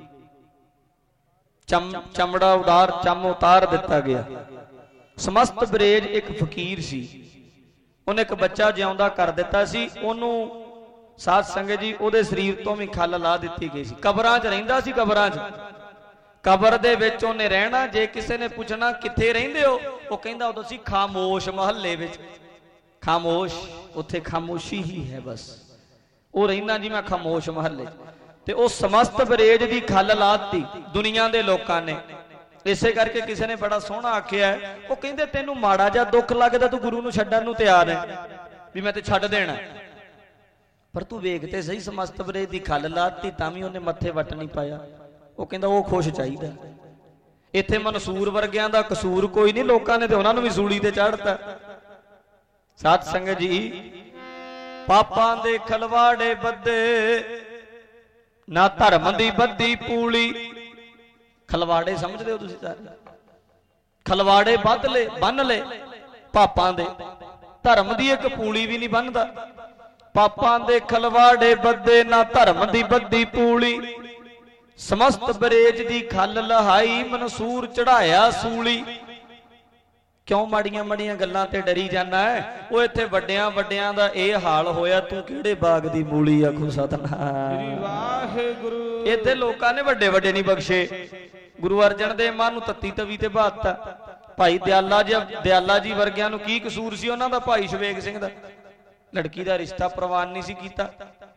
चम चमड़ा उतार चम उतार दिता गया। समस्त बरेज एक फकीर सी, उन्हें एक बच्चा जिउंदा कर दिता सी, ओनू साध संगत जी ओदे शरीर तो भी खल ला दिती गई सी। कबरां च रहिंदा सी, कबरां च कबर दे विच ओने रहना। जे किसी ने पुछना किथे रहिंदे हो, वो कहंदा उदों सी खामोश महल्ले विच। खामोश, उत्थे खामोशी ही है बस, वो रहिंदा जी मैं खामोश महल्ले। ते वो समस्त बरेज दी खल लाती दुनिया दे लोकां ने। इसे करके किसी ने बड़ा सोहना आख्या है, वो कहंदे तैनू माड़ा जा दुख लगदा तू गुरु नूं छड्डण नूं तैयार है, भी मैं ते छड्ड देना, पर तू वेख ते सही समस्त बरेज दी खल लाती तां भी उहने मत्थे वट नहीं पाया। वो कहंदा वो खुश चाहीदा। इत्थे मनसूर वर्गियां दा कसूर कोई नहीं, लोकां ने ते उहनां नूं भी सूली ते चढ़ता। साध संगत जी, ਪਾਪਾਂ ਦੇ ਖਲਵਾੜੇ ਬੱਧੇ, ਨਾ ਧਰਮ ਦੀ ਬੱਧੀ ਪੂਲੀ। ਖਲਵਾੜੇ ਸਮਝਦੇ ਹੋ ਤੁਸੀਂ ਸਾਰੇ? ਖਲਵਾੜੇ ਬੱਧ ਲੈ ਬੰਨ ਲੈ ਪਾਪਾਂ ਦੇ, ਧਰਮ ਦੀ ਇੱਕ ਪੂਲੀ ਵੀ ਨਹੀਂ ਬੰਨਦਾ। ਪਾਪਾਂ ਦੇ ਖਲਵਾੜੇ ਬੱਧੇ, ਨਾ ਧਰਮ ਦੀ ਬੱਧੀ ਪੂਲੀ। ਸਮਸਤ ਬਰੇਜ ਦੀ ਖੱਲ ਲਹਾਈ, ਮਨਸੂਰ ਚੜਾਇਆ ਸੂਲੀ। ਕਿਉਂ ਮਾੜੀਆਂ ਮਾੜੀਆਂ ਗੱਲਾਂ ਤੇ ਡਰੀ ਜਾਣਾ ਹੈ? ਉਹ ਇੱਥੇ ਵੱਡਿਆਂ ਵੱਡਿਆਂ ਦਾ ਇਹ ਹਾਲ ਹੋਇਆ, ਤੂੰ ਕਿਹੜੇ ਬਾਗ ਦੀ ਮੂਲੀ? ਆਖੋ ਸਤਿਨਾਮ ਵਾਹਿਗੁਰੂ। ਇੱਥੇ ਲੋਕਾਂ ਨੇ ਵੱਡੇ ਵੱਡੇ ਨਹੀਂ ਬਖਸ਼ੇ। ਗੁਰੂ ਅਰਜਨ ਦੇਵ ਮਾਨ ਨੂੰ ਤੱਤੀ ਤਵੀ ਤੇ ਬਾਤਾ। ਭਾਈ ਦਿਆਲਾ ਜੀ ਦਿਆਲਾ ਜੀ ਵਰਗਿਆਂ ਨੂੰ ਕੀ ਕਸੂਰ ਸੀ ਉਹਨਾਂ ਦਾ? ਭਾਈ ਸ਼ਵੇਗ ਸਿੰਘ ਦਾ ਲੜਕੀ ਦਾ ਰਿਸ਼ਤਾ ਪ੍ਰਵਾਨ ਨਹੀਂ ਸੀ ਕੀਤਾ,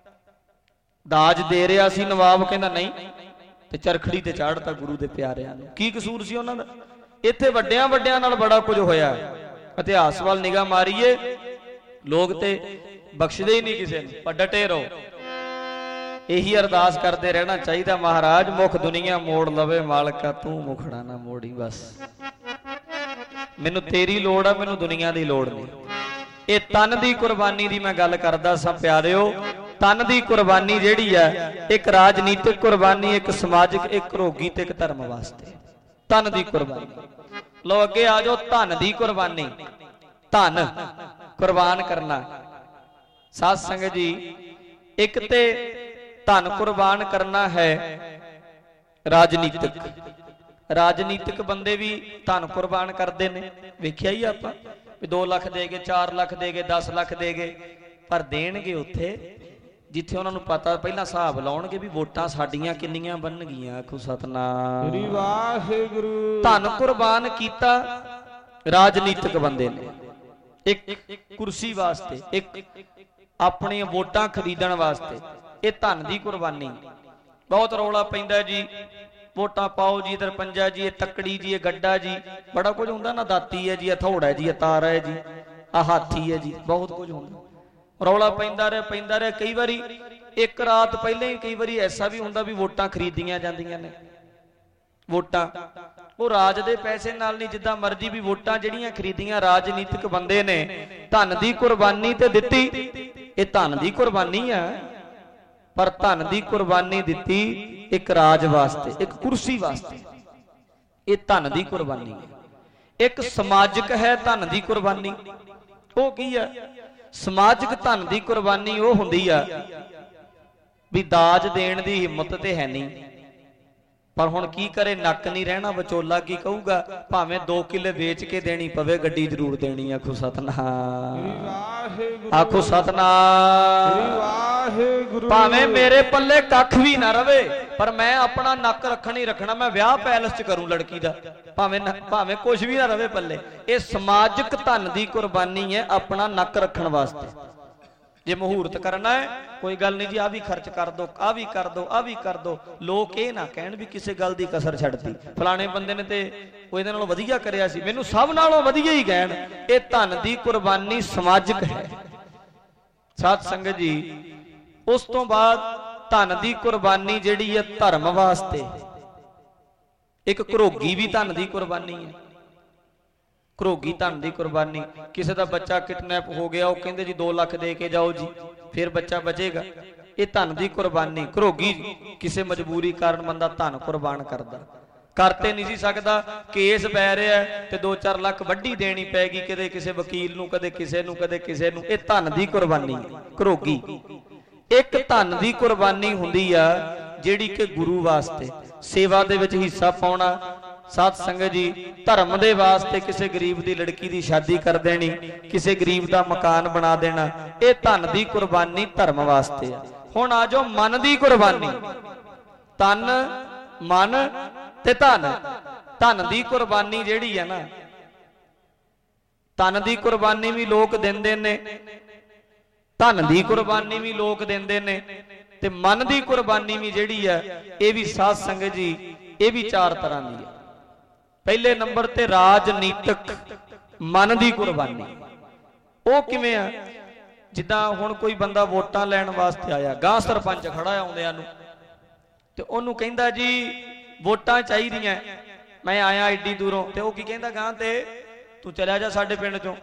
ਦਾਜ ਦੇ ਰਿਹਾ ਸੀ, ਨਵਾਬ ਕਹਿੰਦਾ ਨਹੀਂ, ਤੇ ਚਰਖੜੀ ਤੇ ਚਾੜਤਾ ਗੁਰੂ ਦੇ ਪਿਆਰਿਆਂ ਨੂੰ। ਕੀ ਕਸੂਰ ਸੀ ਉਹਨਾਂ ਦਾ? ਇੱਥੇ ਵੱਡਿਆਂ ਵੱਡਿਆਂ ਨਾਲ ਬੜਾ ਕੁਝ ਹੋਇਆ। ਇਤਿਹਾਸ ਵੱਲ ਨਿਗਾਹ ਮਾਰੀਏ, ਲੋਕ ਤੇ ਬਖਸ਼ਦੇ ਹੀ ਨਹੀਂ ਕਿਸੇ ਨੂੰ, ਪਰ ਡਟੇ ਰਹੋ। ਇਹੀ ਅਰਦਾਸ ਕਰਦੇ ਰਹਿਣਾ ਚਾਹੀਦਾ, ਮਹਾਰਾਜ ਮੁਖ ਦੁਨੀਆ ਮੋੜ ਲਵੇ ਮਾਲਕਾ, ਤੂੰ ਮੁਖੜਾ ਨਾ ਮੋੜੀ। ਬਸ ਮੈਨੂੰ ਤੇਰੀ ਲੋੜ ਆ, ਮੈਨੂੰ ਦੁਨੀਆ ਦੀ ਲੋੜ ਨਹੀਂ। ਇਹ ਤਨ ਦੀ ਕੁਰਬਾਨੀ ਦੀ ਮੈਂ ਗੱਲ ਕਰਦਾ ਸਾਂ ਪਿਆਰਿਓ। ਤਨ ਦੀ ਕੁਰਬਾਨੀ ਜਿਹੜੀ ਹੈ, ਇੱਕ ਰਾਜਨੀਤਿਕ ਕੁਰਬਾਨੀ, ਇੱਕ ਸਮਾਜਿਕ, ਇੱਕ ਰੋਗੀ ਤੇ ਇੱਕ ਧਰਮ ਵਾਸਤੇ। ਧਨ ਦੀ ਕੁਰਬਾਨੀ। ਲੋ ਅੱਗੇ ਆ ਜਾਓ। ਧਨ ਦੀ ਕੁਰਬਾਨੀ, ਧਨ ਕੁਰਬਾਨ ਕਰਨਾ। ਸਾਧ ਸੰਗਤ ਜੀ, ਇੱਕ ਤੇ ਧਨ ਕੁਰਬਾਨ ਕਰਨਾ ਹੈ ਰਾਜਨੀਤਿਕ। ਰਾਜਨੀਤਿਕ ਬੰਦੇ ਵੀ ਧਨ ਕੁਰਬਾਨ ਕਰਦੇ ਨੇ, ਵੇਖਿਆ ਹੀ ਆਪਾਂ ਵੀ ਦੋ ਲੱਖ ਦੇ ਗਏ, ਚਾਰ ਲੱਖ ਦੇ ਗਏ, ਦਸ ਲੱਖ ਦੇ ਗਏ, ਪਰ ਦੇਣਗੇ ਉੱਥੇ ਜਿੱਥੇ ਉਹਨਾਂ ਨੂੰ ਪਤਾ, ਪਹਿਲਾਂ ਹਿਸਾਬ ਲਾਉਣਗੇ ਵੀ ਵੋਟਾਂ ਸਾਡੀਆਂ ਕਿੰਨੀਆਂ ਬਣਨਗੀਆਂ। ਆਖੋ ਸਤਿਨਾਮ ਵਾਹਿਗੁਰੂ। ਧਨ ਕੁਰਬਾਨ ਕੀਤਾ ਰਾਜਨੀਤਿਕ ਬੰਦੇ ਨੇ, ਇੱਕ ਕੁਰਸੀ ਵਾਸਤੇ, ਇੱਕ ਆਪਣੀਆਂ ਵੋਟਾਂ ਖਰੀਦਣ ਵਾਸਤੇ। ਇਹ ਧਨ ਦੀ ਕੁਰਬਾਨੀ। ਬਹੁਤ ਰੌਲਾ ਪੈਂਦਾ ਜੀ, ਵੋਟਾਂ ਪਾਓ ਜੀ, ਇਧਰ ਪੰਜਾ ਜੀ, ਇਹ ਤੱਕੜੀ ਜੀ, ਇਹ ਗੱਡਾ ਜੀ, ਬੜਾ ਕੁਝ ਹੁੰਦਾ ਨਾ। ਦਾਤੀ ਹੈ ਜੀ, ਇਹ ਥੋੜਾ ਹੈ ਜੀ, ਇਹ ਤਾਰਾ ਹੈ ਜੀ, ਆ ਹਾਥੀ ਹੈ ਜੀ, ਬਹੁਤ ਕੁਝ ਹੁੰਦਾ। ਰੌਲਾ ਪੈਂਦਾ ਰਿਹਾ ਪੈਂਦਾ ਰਿਹਾ ਕਈ ਵਾਰੀ ਇੱਕ ਰਾਤ ਪਹਿਲਾਂ ਹੀ ਕਈ ਵਾਰੀ ਐਸਾ ਵੀ ਹੁੰਦਾ ਵੀ ਵੋਟਾਂ ਖਰੀਦੀਆਂ ਜਾਂਦੀਆਂ ਨੇ। ਵੋਟਾਂ ਉਹ ਰਾਜ ਦੇ ਪੈਸੇ ਨਾਲ ਨਹੀਂ, ਜਿੱਦਾਂ ਮਰਜ਼ੀ ਵੀ ਵੋਟਾਂ ਜਿਹੜੀਆਂ ਖਰੀਦੀਆਂ ਰਾਜਨੀਤਿਕ ਬੰਦੇ ਨੇ, ਧਨ ਦੀ ਕੁਰਬਾਨੀ ਤੇ ਦਿੱਤੀ। ਇਹ ਧਨ ਦੀ ਕੁਰਬਾਨੀ ਆ, ਪਰ ਧਨ ਦੀ ਕੁਰਬਾਨੀ ਦਿੱਤੀ ਇੱਕ ਰਾਜ ਵਾਸਤੇ, ਇੱਕ ਕੁਰਸੀ ਵਾਸਤੇ। ਇਹ ਧਨ ਦੀ ਕੁਰਬਾਨੀ ਹੈ। ਇੱਕ ਸਮਾਜਿਕ ਹੈ ਧਨ ਦੀ ਕੁਰਬਾਨੀ। ਉਹ ਕੀ ਹੈ? ਸਮਾਜਿਕ ਧਨ ਦੀ ਕੁਰਬਾਨੀ ਉਹ ਹੁੰਦੀ ਆ ਵੀ ਦਾਜ ਦੇਣ ਦੀ ਹਿੰਮਤ ਤੇ ਹੈ ਨਹੀਂ, ਪਰ ਹੁਣ ਕੀ ਕਰੇ, ਨੱਕ ਨਹੀਂ ਰਹਿਣਾ, ਵਿਚੋਲਾ ਕੀ ਕਹੂਗਾ। ਭਾਵੇਂ ਦੋ ਕਿੱਲੇ ਵੇਚ ਕੇ ਦੇਣੀ ਪਵੇ, ਗੱਡੀ ਜ਼ਰੂਰ ਦੇਣੀ। ਆਖੋ ਸਤਿਨਾਮ, ਆਖੋ ਸਤਿਨਾਮ। ਭਾਵੇਂ ਮੇਰੇ ਪੱਲੇ ਕੱਖ ਵੀ ਨਾ ਰਵੇ, ਪਰ ਮੈਂ ਆਪਣਾ ਨੱਕ ਰੱਖਣਾ ਹੀ ਰੱਖਣਾ। ਮੈਂ ਵਿਆਹ ਪੈਲਸ ਚ ਕਰੂੰ ਲੜਕੀ ਦਾ, ਭਾਵੇਂ ਭਾਵੇਂ ਕੁਝ ਵੀ ਨਾ ਰਵੇ ਪੱਲੇ। ਇਹ ਸਮਾਜਿਕ ਧਨ ਦੀ ਕੁਰਬਾਨੀ ਹੈ, ਆਪਣਾ ਨੱਕ ਰੱਖਣ ਵਾਸਤੇ। ਜੇ ਮੁਹੂਰਤ ਕਰਨਾ ਹੈ, ਕੋਈ ਗੱਲ ਨਹੀਂ ਜੀ, ਆ ਵੀ ਖਰਚ ਕਰ ਦੋ, ਆ ਵੀ ਕਰ ਦੋ, ਆ ਵੀ ਕਰ ਦੋ। ਲੋਕ ਇਹ ਨਾ ਕਹਿਣ ਵੀ ਕਿਸੇ ਗੱਲ ਦੀ ਕਸਰ ਛੱਡਤੀ, ਫਲਾਣੇ ਬੰਦੇ ਨੇ ਤੇ ਉਹ ਇਹਦੇ ਨਾਲੋਂ ਵਧੀਆ ਕਰਿਆ ਸੀ, ਮੈਨੂੰ ਸਭ ਨਾਲੋਂ ਵਧੀਆ ਹੀ ਕਹਿਣ। ਇਹ ਧਨ ਦੀ ਕੁਰਬਾਨੀ ਸਮਾਜਿਕ ਹੈ। ਸਾਧ ਸੰਗਤ ਜੀ, ਉਸ ਤੋਂ ਬਾਅਦ ਧਨ ਦੀ ਕੁਰਬਾਨੀ ਜਿਹੜੀ ਹੈ ਧਰਮ ਵਾਸਤੇ। ਇੱਕ ਘਰੋਗੀ ਵੀ ਧਨ ਦੀ ਕੁਰਬਾਨੀ ਹੈ। ਘਰੋਗੀ ਧਨ ਦੀ ਕੁਰਬਾਨੀ। ਕਿਸੇ ਦਾ ਬੱਚਾ ਕਿਡਨੈਪ ਹੋ ਗਿਆ, ਉਹ ਕਹਿੰਦੇ ਜੀ ਦੋ ਲੱਖ ਦੇ ਕੇ ਜਾਓ ਜੀ, ਫਿਰ ਬੱਚਾ ਬਚੇਗਾ। ਇਹ ਧਨ ਦੀ ਕੁਰਬਾਨੀ। ਘਰੋਗੀ ਕਿਸੇ ਮਜਬੂਰੀ ਕਾਰਨ ਬੰਦਾ ਧਨ ਕੁਰਬਾਨ ਕਰਦਾ, ਕਰਤੇ ਨਹੀਂ ਸੀ ਸਕਦਾ, ਕੇਸ ਪੈ ਰਿਹਾ ਤੇ ਦੋ ਚਾਰ ਲੱਖ ਵੱਡੀ ਦੇਣੀ ਪੈਗੀ, ਕਦੇ ਕਿਸੇ ਵਕੀਲ ਨੂੰ, ਕਦੇ ਕਿਸੇ ਨੂੰ, ਕਦੇ ਕਿਸੇ ਨੂੰ। ਇਹ ਧਨ ਦੀ ਕੁਰਬਾਨੀ ਘਰੋਗੀ। ਇੱਕ ਧਨ ਦੀ ਕੁਰਬਾਨੀ ਹੁੰਦੀ ਆ ਜਿਹੜੀ ਕਿ ਗੁਰੂ ਵਾਸਤੇ, ਸੇਵਾ ਦੇ ਵਿੱਚ ਹਿੱਸਾ ਪਾਉਣਾ। ਸਾਧ ਸੰਗਤ ਜੀ, ਧਰਮ ਦੇ ਵਾਸਤੇ ਕਿਸੇ ਗਰੀਬ ਦੀ ਲੜਕੀ ਦੀ ਸ਼ਾਦੀ ਕਰ ਦੇਣੀ, ਕਿਸੇ ਗਰੀਬ ਦਾ ਮਕਾਨ ਬਣਾ ਦੇਣਾ, ਇਹ ਧਨ ਦੀ ਕੁਰਬਾਨੀ ਧਰਮ ਵਾਸਤੇ ਆ। ਹੁਣ ਆ ਜਾਓ ਮਨ ਦੀ ਕੁਰਬਾਨੀ। ਤਨ, ਮਨ ਤੇ ਧਨ। ਧਨ ਦੀ ਕੁਰਬਾਨੀ ਜਿਹੜੀ ਹੈ ਨਾ, ਤਨ ਦੀ ਕੁਰਬਾਨੀ ਵੀ ਲੋਕ ਦਿੰਦੇ ਨੇ, ਧਨ ਦੀ ਕੁਰਬਾਨੀ ਵੀ ਲੋਕ ਦਿੰਦੇ ਨੇ, ਤੇ ਮਨ ਦੀ ਕੁਰਬਾਨੀ ਵੀ ਜਿਹੜੀ ਹੈ, ਇਹ ਵੀ ਸਾਧ ਸੰਗਤ ਜੀ, ਇਹ ਵੀ ਚਾਰ ਤਰ੍ਹਾਂ ਦੀ ਹੈ। ਪਹਿਲੇ ਨੰਬਰ ਤੇ ਰਾਜਨੀਤਿਕ ਮਨ ਦੀ ਕੁਰਬਾਨੀ। ਉਹ ਕਿਵੇਂ ਆ? ਜਿੱਦਾਂ ਹੁਣ ਕੋਈ ਬੰਦਾ ਵੋਟਾਂ ਲੈਣ ਵਾਸਤੇ ਆਇਆ, ਗਾਂ ਸਰਪੰਚ ਖੜਾ ਆਉਂਦਿਆਂ ਨੂੰ, ਤੇ ਉਹਨੂੰ ਕਹਿੰਦਾ ਜੀ ਵੋਟਾਂ ਚਾਹੀਦੀਆਂ, ਮੈਂ ਆਇਆ ਏਡੀ ਦੂਰੋਂ। ਤੇ ਉਹ ਕੀ ਕਹਿੰਦਾ, ਗਾਂ ਤੇ ਤੂੰ ਚਲਿਆ ਜਾ ਸਾਡੇ ਪਿੰਡ ਚੋਂ,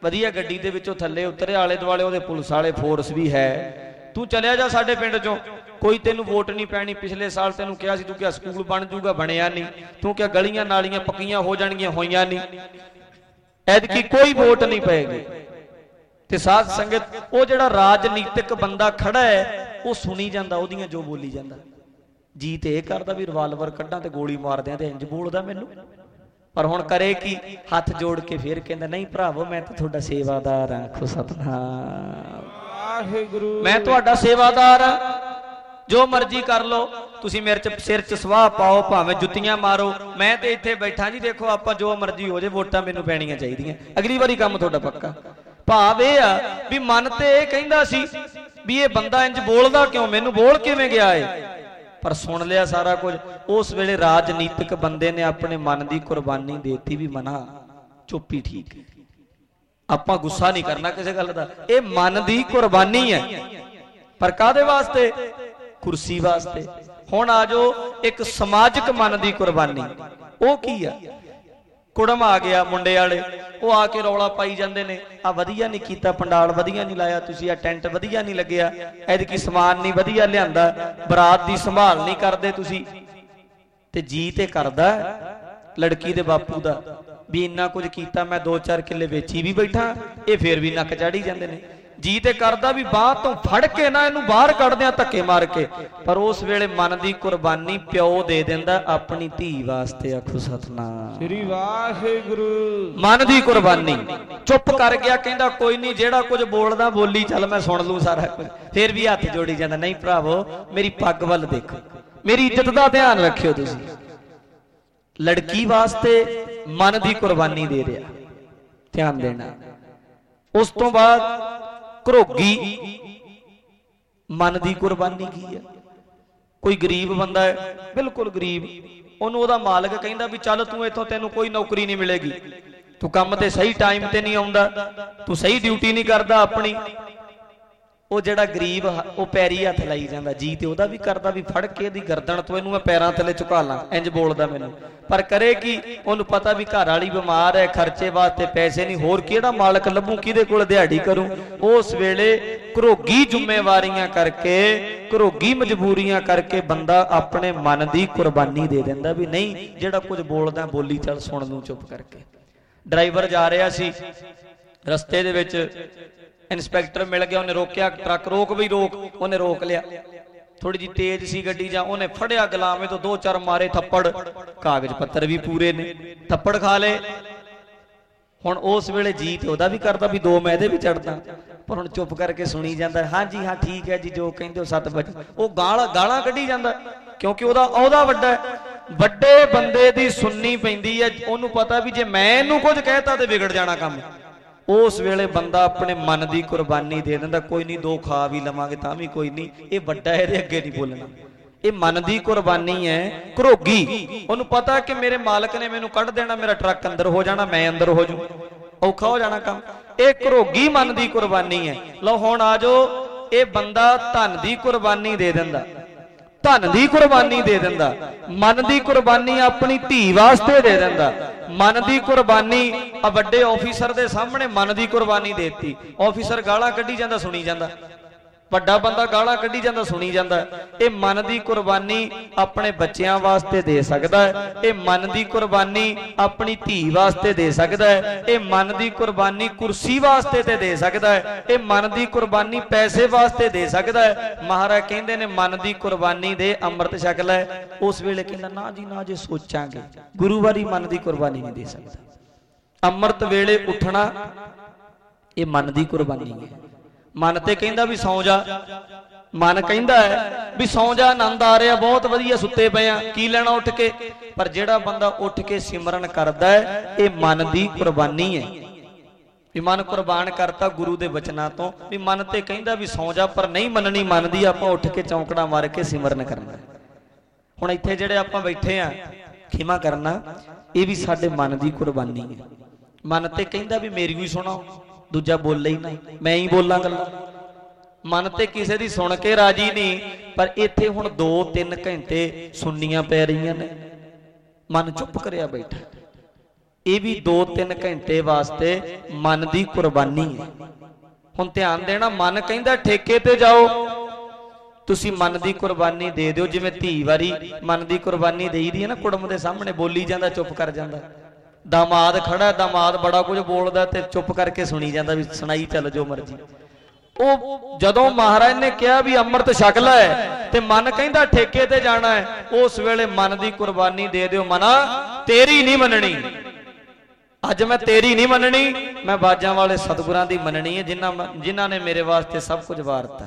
ਵਧੀਆ ਗੱਡੀ ਦੇ ਵਿੱਚੋਂ ਥੱਲੇ ਉਤਰੇ, ਆਲੇ ਦੁਆਲੇ ਉਹਦੇ ਪੁਲਿਸ ਵਾਲੇ ਫੋਰਸ ਵੀ ਹੈ, ਤੂੰ ਚਲਿਆ ਜਾ ਸਾਡੇ ਪਿੰਡ ਚੋਂ, ਕੋਈ ਤੈਨੂੰ ਵੋਟ ਨਹੀਂ ਪੈਣੀ। ਪਿਛਲੇ ਸਾਲ ਤੈਨੂੰ ਕਿਹਾ ਸੀ, ਤੂੰ ਕਿਹਾ ਸਕੂਲ ਬਣ ਜੂਗਾ, ਬਣਿਆ ਨਹੀਂ। ਤੂੰ ਕਿਹਾ ਗਲੀਆਂ ਨਾਲੀਆਂ ਪੱਕੀਆਂ ਹੋ ਜਾਣਗੀਆਂ, ਹੋਈਆਂ ਨਹੀਂ। ਐਤਕੀ ਕੋਈ ਵੋਟ ਨਹੀਂ ਪਏਗੀ। ਤੇ ਸਾਧ ਸੰਗਤ, ਉਹ ਜਿਹੜਾ ਰਾਜਨੀਤਿਕ ਬੰਦਾ ਖੜਾ ਹੈ ਉਹ ਸੁਣੀ ਜਾਂਦਾ ਉਹਦੀਆਂ ਜੋ ਬੋਲੀ ਜਾਂਦਾ। ਜੀ ਤੇ ਇਹ ਕਰਦਾ ਵੀ ਰਿਵਾਲਵਰ ਕੱਢਾਂ ਤੇ ਗੋਲੀ ਮਾਰਦਿਆਂ ਤੇ ਇੰਜ ਬੋਲਦਾ ਮੈਨੂੰ, ਪਰ ਹੁਣ ਕਰੇ ਕੀ? ਹੱਥ ਜੋੜ ਕੇ ਫੇਰ ਕਹਿੰਦਾ ਨਹੀਂ ਭਰਾਵੋ ਮੈਂ ਤਾਂ ਤੁਹਾਡਾ ਸੇਵਾਦਾਰ ਹਾਂ। ਆਖੋ ਸਤਿਨਾਮ ਵਾਹਿਗੁਰੂ, ਮੈਂ ਤੁਹਾਡਾ ਸੇਵਾਦਾਰ ਹਾਂ, ਜੋ ਮਰਜ਼ੀ ਕਰ ਲਓ, ਤੁਸੀਂ ਮੇਰੇ ਚ ਸਿਰ ਚ ਸਵਾਹ ਪਾਓ, ਭਾਵੇਂ ਜੁੱਤੀਆਂ ਮਾਰੋ, ਮੈਂ ਤੇ ਇੱਥੇ ਬੈਠਾ ਜੀ। ਦੇਖੋ ਆਪਾਂ ਜੋ ਮਰਜ਼ੀ ਹੋ ਜੇ, ਵੋਟਾਂ ਮੈਨੂੰ ਪੈਣੀਆਂ ਚਾਹੀਦੀਆਂ, ਅਗਲੀ ਵਾਰੀ ਕੰਮ ਤੁਹਾਡਾ ਪੱਕਾ। ਭਾਵ ਇਹ ਆ ਵੀ ਮਨ ਤੇ ਇਹ ਕਹਿੰਦਾ ਸੀ ਵੀ ਇਹ ਬੰਦਾ ਇੰਜ ਬੋਲਦਾ ਕਿਉਂ, ਮੈਨੂੰ ਬੋਲ ਕਿਵੇਂ ਗਿਆ ਏ, ਪਰ ਸੁਣ ਲਿਆ ਸਾਰਾ ਕੁਝ। ਉਸ ਵੇਲੇ ਰਾਜਨੀਤਿਕ ਬੰਦੇ ਨੇ ਆਪਣੇ ਮਨ ਦੀ ਕੁਰਬਾਨੀ ਦੇਤੀ ਵੀ ਮਨਾ ਚੁੱਪੀ ਠੀਕ। ਆਪਾਂ ਗੁੱਸਾ ਨਹੀਂ ਕਰਨਾ ਕਿਸੇ ਗੱਲ ਦਾ, ਇਹ ਮਨ ਦੀ ਕੁਰਬਾਨੀ ਹੈ। ਪਰ ਕਾਹਦੇ ਵਾਸਤੇ? ਕੁਰਸੀ ਵਾਸਤੇ। ਹੁਣ ਆ ਜਾਓ ਇੱਕ ਸਮਾਜਿਕ ਮਨ ਦੀ ਕੁਰਬਾਨੀ। ਉਹ ਕੀ ਆ? ਕੁੜਮ ਆ ਗਿਆ ਮੁੰਡੇ ਵਾਲੇ, ਉਹ ਆ ਕੇ ਰੌਲਾ ਪਾਈ ਜਾਂਦੇ ਨੇ, ਆ ਵਧੀਆ ਨਹੀਂ ਕੀਤਾ, ਪੰਡਾਲ ਵਧੀਆ ਨਹੀਂ ਲਾਇਆ ਤੁਸੀਂ, ਆ ਟੈਂਟ ਵਧੀਆ ਨਹੀਂ ਲੱਗਿਆ, ਐਤਕੀ ਸਮਾਨ ਨਹੀਂ ਵਧੀਆ ਲਿਆਂਦਾ, ਬਰਾਤ ਦੀ ਸੰਭਾਲ ਨਹੀਂ ਕਰਦੇ ਤੁਸੀਂ। ਤੇ ਜੀ ਤੇ ਕਰਦਾ ਲੜਕੀ ਦੇ ਬਾਪੂ ਦਾ ਵੀ ਇੰਨਾ ਕੁਝ ਕੀਤਾ, ਮੈਂ ਦੋ ਚਾਰ ਕਿੱਲੇ ਵੇਚੀ ਵੀ ਬੈਠਾ, ਇਹ ਫੇਰ ਵੀ ਨੱਕ ਚਾੜੀ ਜਾਂਦੇ ਨੇ। ਜੀ ਤੇ ਕਰਦਾ ਵੀ ਬਾਹ ਤੋਂ ਫੜ ਕੇ ਨਾ ਇਹਨੂੰ ਬਾਹਰ ਕੱਢਦੇ ਆ ਧੱਕੇ ਮਾਰ ਕੇ, ਪਰ ਉਸ ਵੇਲੇ ਮਨ ਦੀ ਕੁਰਬਾਨੀ ਪਿਓ ਦੇ ਦਿੰਦਾ ਆਪਣੀ ਧੀ ਵਾਸਤੇ। ਆਖੋ ਸਤਿਨਾਮ ਸ੍ਰੀ ਵਾਹਿਗੁਰੂ। ਮਨ ਦੀ ਕੁਰਬਾਨੀ। ਚੁੱਪ ਕਰ ਗਿਆ, ਕਹਿੰਦਾ ਕੋਈ ਨਹੀਂ, ਜਿਹੜਾ ਕੁਝ ਬੋਲਦਾ ਬੋਲੀ ਚੱਲ, ਮੈਂ ਸੁਣ ਲੂ ਸਾਰਾ ਕੁਝ। ਫੇਰ ਵੀ ਹੱਥ ਜੋੜੀ ਜਾਂਦਾ, ਨਹੀਂ ਭਰਾਵੋ ਮੇਰੀ ਪੱਗ ਵੱਲ ਦੇਖੋ, ਮੇਰੀ ਇੱਜ਼ਤ ਦਾ ਧਿਆਨ ਰੱਖਿਓ ਤੁਸੀਂ। ਲੜਕੀ ਵਾਸਤੇ ਮਨ ਦੀ ਕੁਰਬਾਨੀ ਦੇ ਰਿਹਾ, ਧਿਆਨ ਦੇਣਾ। ਉਸ ਤੋਂ ਬਾਅਦ ਘਰੋਗੀ ਮਨ ਦੀ ਕੁਰਬਾਨੀ ਕੀ ਹੈ? ਕੋਈ ਗਰੀਬ ਬੰਦਾ ਹੈ, ਬਿਲਕੁਲ ਗਰੀਬ, ਉਹਨੂੰ ਉਹਦਾ ਮਾਲਕ ਕਹਿੰਦਾ ਵੀ ਚੱਲ ਤੂੰ ਇੱਥੋਂ, ਤੈਨੂੰ ਕੋਈ ਨੌਕਰੀ ਨਹੀਂ ਮਿਲੇਗੀ, ਤੂੰ ਕੰਮ ਤੇ ਸਹੀ ਟਾਈਮ ਤੇ ਨਹੀਂ ਆਉਂਦਾ, ਤੂੰ ਸਹੀ ਡਿਊਟੀ ਨਹੀਂ ਕਰਦਾ ਆਪਣੀ। ਉਹ ਜਿਹੜਾ ਗਰੀਬ ਉਹ ਪੈਰੀ ਹੱਥ ਲਾਈ ਜਾਂਦਾ। ਜੀ ਤੇ ਉਹਦਾ ਵੀ ਕਰਦਾ ਵੀ ਫੜ ਕੇ ਇਹਦੀ ਗਰਦਨ ਤੋਂ ਇਹਨੂੰ ਮੈਂ ਪੈਰਾਂ ਥੱਲੇ ਝੁਕਾ ਲਾਂ, ਇੰਜ ਬੋਲਦਾ ਮੈਨੂੰ, ਪਰ ਕਰੇ ਕੀ? ਉਹਨੂੰ ਪਤਾ ਵੀ ਘਰ ਵਾਲੀ ਬਿਮਾਰ ਹੈ, ਖਰਚੇ ਵਾਸਤੇ ਪੈਸੇ ਨਹੀਂ, ਹੋਰ ਕਿਹੜਾ ਮਾਲਕ ਲੱਭੂ, ਕਿਹਦੇ ਕੋਲ ਦਿਹਾੜੀ ਕਰੂੰ। ਉਸ ਵੇਲੇ ਘਰੋਗੀ ਜ਼ਿੰਮੇਵਾਰੀਆਂ ਕਰਕੇ, ਘਰੋਗੀ ਮਜਬੂਰੀਆਂ ਕਰਕੇ ਬੰਦਾ ਆਪਣੇ ਮਨ ਦੀ ਕੁਰਬਾਨੀ ਦੇ ਦਿੰਦਾ ਵੀ ਨਹੀਂ, ਜਿਹੜਾ ਕੁਝ ਬੋਲਦਾ ਬੋਲੀ ਚੱਲ, ਸੁਣ ਲੂੰ ਚੁੱਪ ਕਰਕੇ। ਡਰਾਈਵਰ ਜਾ ਰਿਹਾ ਸੀ, ਰਸਤੇ ਦੇ ਵਿੱਚ ਇੰਸਪੈਕਟਰ ਮਿਲ ਗਿਆ, ਉਹਨੇ ਰੋਕਿਆ, ਟਰੱਕ ਰੋਕ ਵੀ ਰੋਕ, ਉਹਨੇ ਰੋਕ ਲਿਆ, ਥੋੜੀ ਜਿਹੀ ਤੇਜ਼ ਸੀ ਗੱਡੀ, ਜਾਂ ਉਹਨੇ ਫੜਿਆ ਗੁਲਾਮੇ ਤੋਂ ਦੋ ਚਾਰ ਮਾਰੇ ਥੱਪੜ, ਕਾਗਜ਼ ਪੱਤਰ ਵੀ ਪੂਰੇ ਨੇ, ਥੱਪੜ ਖਾ ਲਏ। ਹੁਣ ਉਸ ਵੇਲੇ ਜੀ ਤੇ ਉਹਦਾ ਵੀ ਕਰਦਾ ਵੀ ਦੋ ਮੈਂ ਇਹਦੇ ਵੀ ਚੜਦਾ, ਪਰ ਹੁਣ ਚੁੱਪ ਕਰਕੇ ਸੁਣੀ ਜਾਂਦਾ, ਹਾਂਜੀ ਹਾਂ ਠੀਕ ਹੈ ਜੀ ਜੋ ਕਹਿੰਦੇ ਹੋ ਸੱਤ ਵਜੇ। ਉਹ ਗਾਲਾਂ ਗਾਲਾਂ ਕੱਢੀ ਜਾਂਦਾ, ਕਿਉਂਕਿ ਉਹਦਾ ਅਹੁਦਾ ਵੱਡਾ, ਵੱਡੇ ਬੰਦੇ ਦੀ ਸੁਣਨੀ ਪੈਂਦੀ ਹੈ। ਉਹਨੂੰ ਪਤਾ ਵੀ ਜੇ ਮੈਂ ਇਹਨੂੰ ਕੁਝ ਕਹਿਤਾ ਤੇ ਵਿਗੜ ਜਾਣਾ ਕੰਮ। ਉਸ ਵੇਲੇ ਬੰਦਾ ਆਪਣੇ ਮਨ ਦੀ ਕੁਰਬਾਨੀ ਦੇ ਦਿੰਦਾ, ਕੋਈ ਨਹੀਂ ਦੋ ਖਾ ਵੀ ਲਵਾਂਗੇ ਤਾਂ ਵੀ ਕੋਈ ਨਹੀਂ, ਇਹ ਵੱਡਾ, ਇਹਦੇ ਅੱਗੇ ਨਹੀਂ ਬੋਲਣਾ। ਇਹ ਮਨ ਦੀ ਕੁਰਬਾਨੀ ਹੈ। ਘਰੋਗੀ, ਉਹਨੂੰ ਪਤਾ ਕਿ ਮੇਰੇ ਮਾਲਕ ਨੇ ਮੈਨੂੰ ਕੱਢ ਦੇਣਾ, ਮੇਰਾ ਟਰੱਕ ਅੰਦਰ ਹੋ ਜਾਣਾ, ਮੈਂ ਅੰਦਰ ਹੋ ਜੂ, ਔਖਾ ਹੋ ਜਾਣਾ ਕੰਮ। ਇਹ ਘਰੋਗੀ ਮਨ ਦੀ ਕੁਰਬਾਨੀ ਹੈ। ਲਓ ਹੁਣ ਆ ਜਾਓ, ਇਹ ਬੰਦਾ ਧਨ ਦੀ ਕੁਰਬਾਨੀ ਦੇ ਦਿੰਦਾ, ਧਨ ਦੀ ਕੁਰਬਾਨੀ ਦੇ ਦਿੰਦਾ, ਮਨ ਦੀ ਕੁਰਬਾਨੀ ਆਪਣੀ ਧੀ ਵਾਸਤੇ ਦੇ ਦਿੰਦਾ, ਮਨ ਦੀ ਕੁਰਬਾਨੀ ਆ ਵੱਡੇ ਆਫੀਸਰ ਦੇ ਸਾਹਮਣੇ ਮਨ ਦੀ ਕੁਰਬਾਨੀ ਦੇਤੀ। ਆਫੀਸਰ ਗਾਲਾਂ ਕੱਢੀ ਜਾਂਦਾ, ਸੁਣੀ ਜਾਂਦਾ, ਵੱਡਾ ਬੰਦਾ ਗਾਲਾਂ ਕੱਢੀ ਜਾਂਦਾ, ਸੁਣੀ ਜਾਂਦਾ। ਇਹ ਮਨ ਦੀ ਕੁਰਬਾਨੀ ਆਪਣੇ ਬੱਚਿਆਂ ਵਾਸਤੇ ਦੇ ਸਕਦਾ ਹੈ, ਇਹ ਮਨ ਦੀ ਕੁਰਬਾਨੀ ਆਪਣੀ ਧੀ ਵਾਸਤੇ ਦੇ ਸਕਦਾ ਹੈ, ਇਹ ਮਨ ਦੀ ਕੁਰਬਾਨੀ ਕੁਰਸੀ ਵਾਸਤੇ ਤੇ ਦੇ ਸਕਦਾ ਹੈ, ਇਹ ਮਨ ਦੀ ਕੁਰਬਾਨੀ ਪੈਸੇ ਵਾਸਤੇ ਦੇ ਸਕਦਾ ਹੈ। ਮਹਾਰਾਜ ਕਹਿੰਦੇ ਨੇ ਮਨ ਦੀ ਕੁਰਬਾਨੀ ਦੇ, ਅੰਮ੍ਰਿਤ ਛਕ ਲੈ। ਉਸ ਵੇਲੇ ਕਹਿੰਦਾ ਨਾ ਜੀ ਨਾ, ਜੇ ਸੋਚਾਂਗੇ ਗੁਰੂ ਵਾਰੀ ਮਨ ਦੀ ਕੁਰਬਾਨੀ ਨਹੀਂ ਦੇ ਸਕਦਾ। ਅੰਮ੍ਰਿਤ ਵੇਲੇ ਉੱਠਣਾ ਇਹ ਮਨ ਦੀ ਕੁਰਬਾਨੀ ਹੈ। ਮਨ ਤੇ ਕਹਿੰਦਾ ਵੀ ਸੌਂ ਜਾ, ਮਨ ਕਹਿੰਦਾ ਹੈ ਵੀ ਸੌਂ ਜਾ, ਆਨੰਦ ਆ ਰਿਹਾ, ਬਹੁਤ ਵਧੀਆ, ਸੁੱਤੇ ਪਏ ਆ, ਕੀ ਲੈਣਾ ਉੱਠ ਕੇ। ਪਰ ਜਿਹੜਾ ਬੰਦਾ ਉੱਠ ਕੇ ਸਿਮਰਨ ਕਰਦਾ ਹੈ, ਇਹ ਮਨ ਦੀ ਕੁਰਬਾਨੀ ਹੈ। ਵੀ ਮਨ ਕੁਰਬਾਨ ਕਰਤਾ ਗੁਰੂ ਦੇ ਬਚਨਾਂ ਤੋਂ, ਵੀ ਮਨ ਤੇ ਕਹਿੰਦਾ ਵੀ ਸੌਂ ਜਾ, ਪਰ ਨਹੀਂ ਮੰਨਣੀ ਮਨ ਦੀ, ਆਪਾਂ ਉੱਠ ਕੇ ਚੌਂਕੜਾ ਮਾਰ ਕੇ ਸਿਮਰਨ ਕਰਨਾ। ਹੁਣ ਇੱਥੇ ਜਿਹੜੇ ਆਪਾਂ ਬੈਠੇ ਆ, ਖਿਮਾ ਕਰਨਾ, ਇਹ ਵੀ ਸਾਡੇ ਮਨ ਦੀ ਕੁਰਬਾਨੀ ਹੈ। ਮਨ ਤੇ ਕਹਿੰਦਾ ਵੀ ਮੇਰੀ ਵੀ ਸੁਣਾਓ, ਦੂਜਾ ਬੋਲੇ ਹੀ ਨਾ, ਮੈਂ ਹੀ ਬੋਲਾਂ ਗੱਲਾਂ। ਮਨ ਤੇ ਕਿਸੇ ਦੀ ਸੁਣ ਕੇ ਰਾਜੀ ਨਹੀਂ, ਪਰ ਇੱਥੇ ਹੁਣ ਦੋ ਤਿੰਨ ਘੰਟੇ ਸੁਣਨੀਆਂ ਪੈ ਰਹੀਆਂ ਨੇ, ਮਨ ਚੁੱਪ ਕਰਿਆ ਬੈਠਾ। ਇਹ ਵੀ ਦੋ ਤਿੰਨ ਘੰਟੇ ਵਾਸਤੇ ਮਨ ਦੀ ਕੁਰਬਾਨੀ ਹੈ। ਹੁਣ ਧਿਆਨ ਦੇਣਾ, ਮਨ ਕਹਿੰਦਾ ਠੇਕੇ ਤੇ ਜਾਓ, ਤੁਸੀਂ ਮਨ ਦੀ ਕੁਰਬਾਨੀ ਦੇ ਦਿਓ। ਜਿਵੇਂ ਧੀ ਵਾਰੀ ਮਨ ਦੀ ਕੁਰਬਾਨੀ ਦੇਈਦੀ ਹੈ ਨਾ, ਕੁੜਮ ਦੇ ਸਾਹਮਣੇ ਬੋਲੀ ਜਾਂਦਾ, ਚੁੱਪ ਕਰ ਜਾਂਦਾ। ਦਾਮਾਦ ਖੜਾ, ਦਾਮਾਦ ਬੜਾ ਕੁਝ ਬੋਲਦਾ ਤੇ ਚੁੱਪ ਕਰਕੇ ਸੁਣੀ ਜਾਂਦਾ ਵੀ ਸੁਣਾਈ ਚੱਲ ਜੋ ਮਰਜੀ। ਉਹ ਜਦੋਂ ਮਹਾਰਾਜ ਨੇ ਕਿਹਾ ਵੀ ਅੰਮ੍ਰਿਤ ਛਕ ਲੈ ਤੇ ਮਨ ਕਹਿੰਦਾ ਠੇਕੇ ਤੇ ਜਾਣਾ ਹੈ, ਉਸ ਵੇਲੇ ਮਨ ਦੀ ਕੁਰਬਾਨੀ ਦੇ ਦਿਓ। ਮਨਾ ਤੇਰੀ ਨਹੀਂ ਮੰਨਣੀ, ਅੱਜ ਮੈਂ ਤੇਰੀ ਨਹੀਂ ਮੰਨਣੀ, ਮੈਂ ਬਾਜਾਂ ਵਾਲੇ ਸਤਿਗੁਰਾਂ ਦੀ ਮੰਨਣੀ ਹੈ, ਜਿਨ੍ਹਾਂ ਜਿਨ੍ਹਾਂ ਨੇ ਮੇਰੇ ਵਾਸਤੇ ਸਭ ਕੁਝ ਵਾਰਤਾ।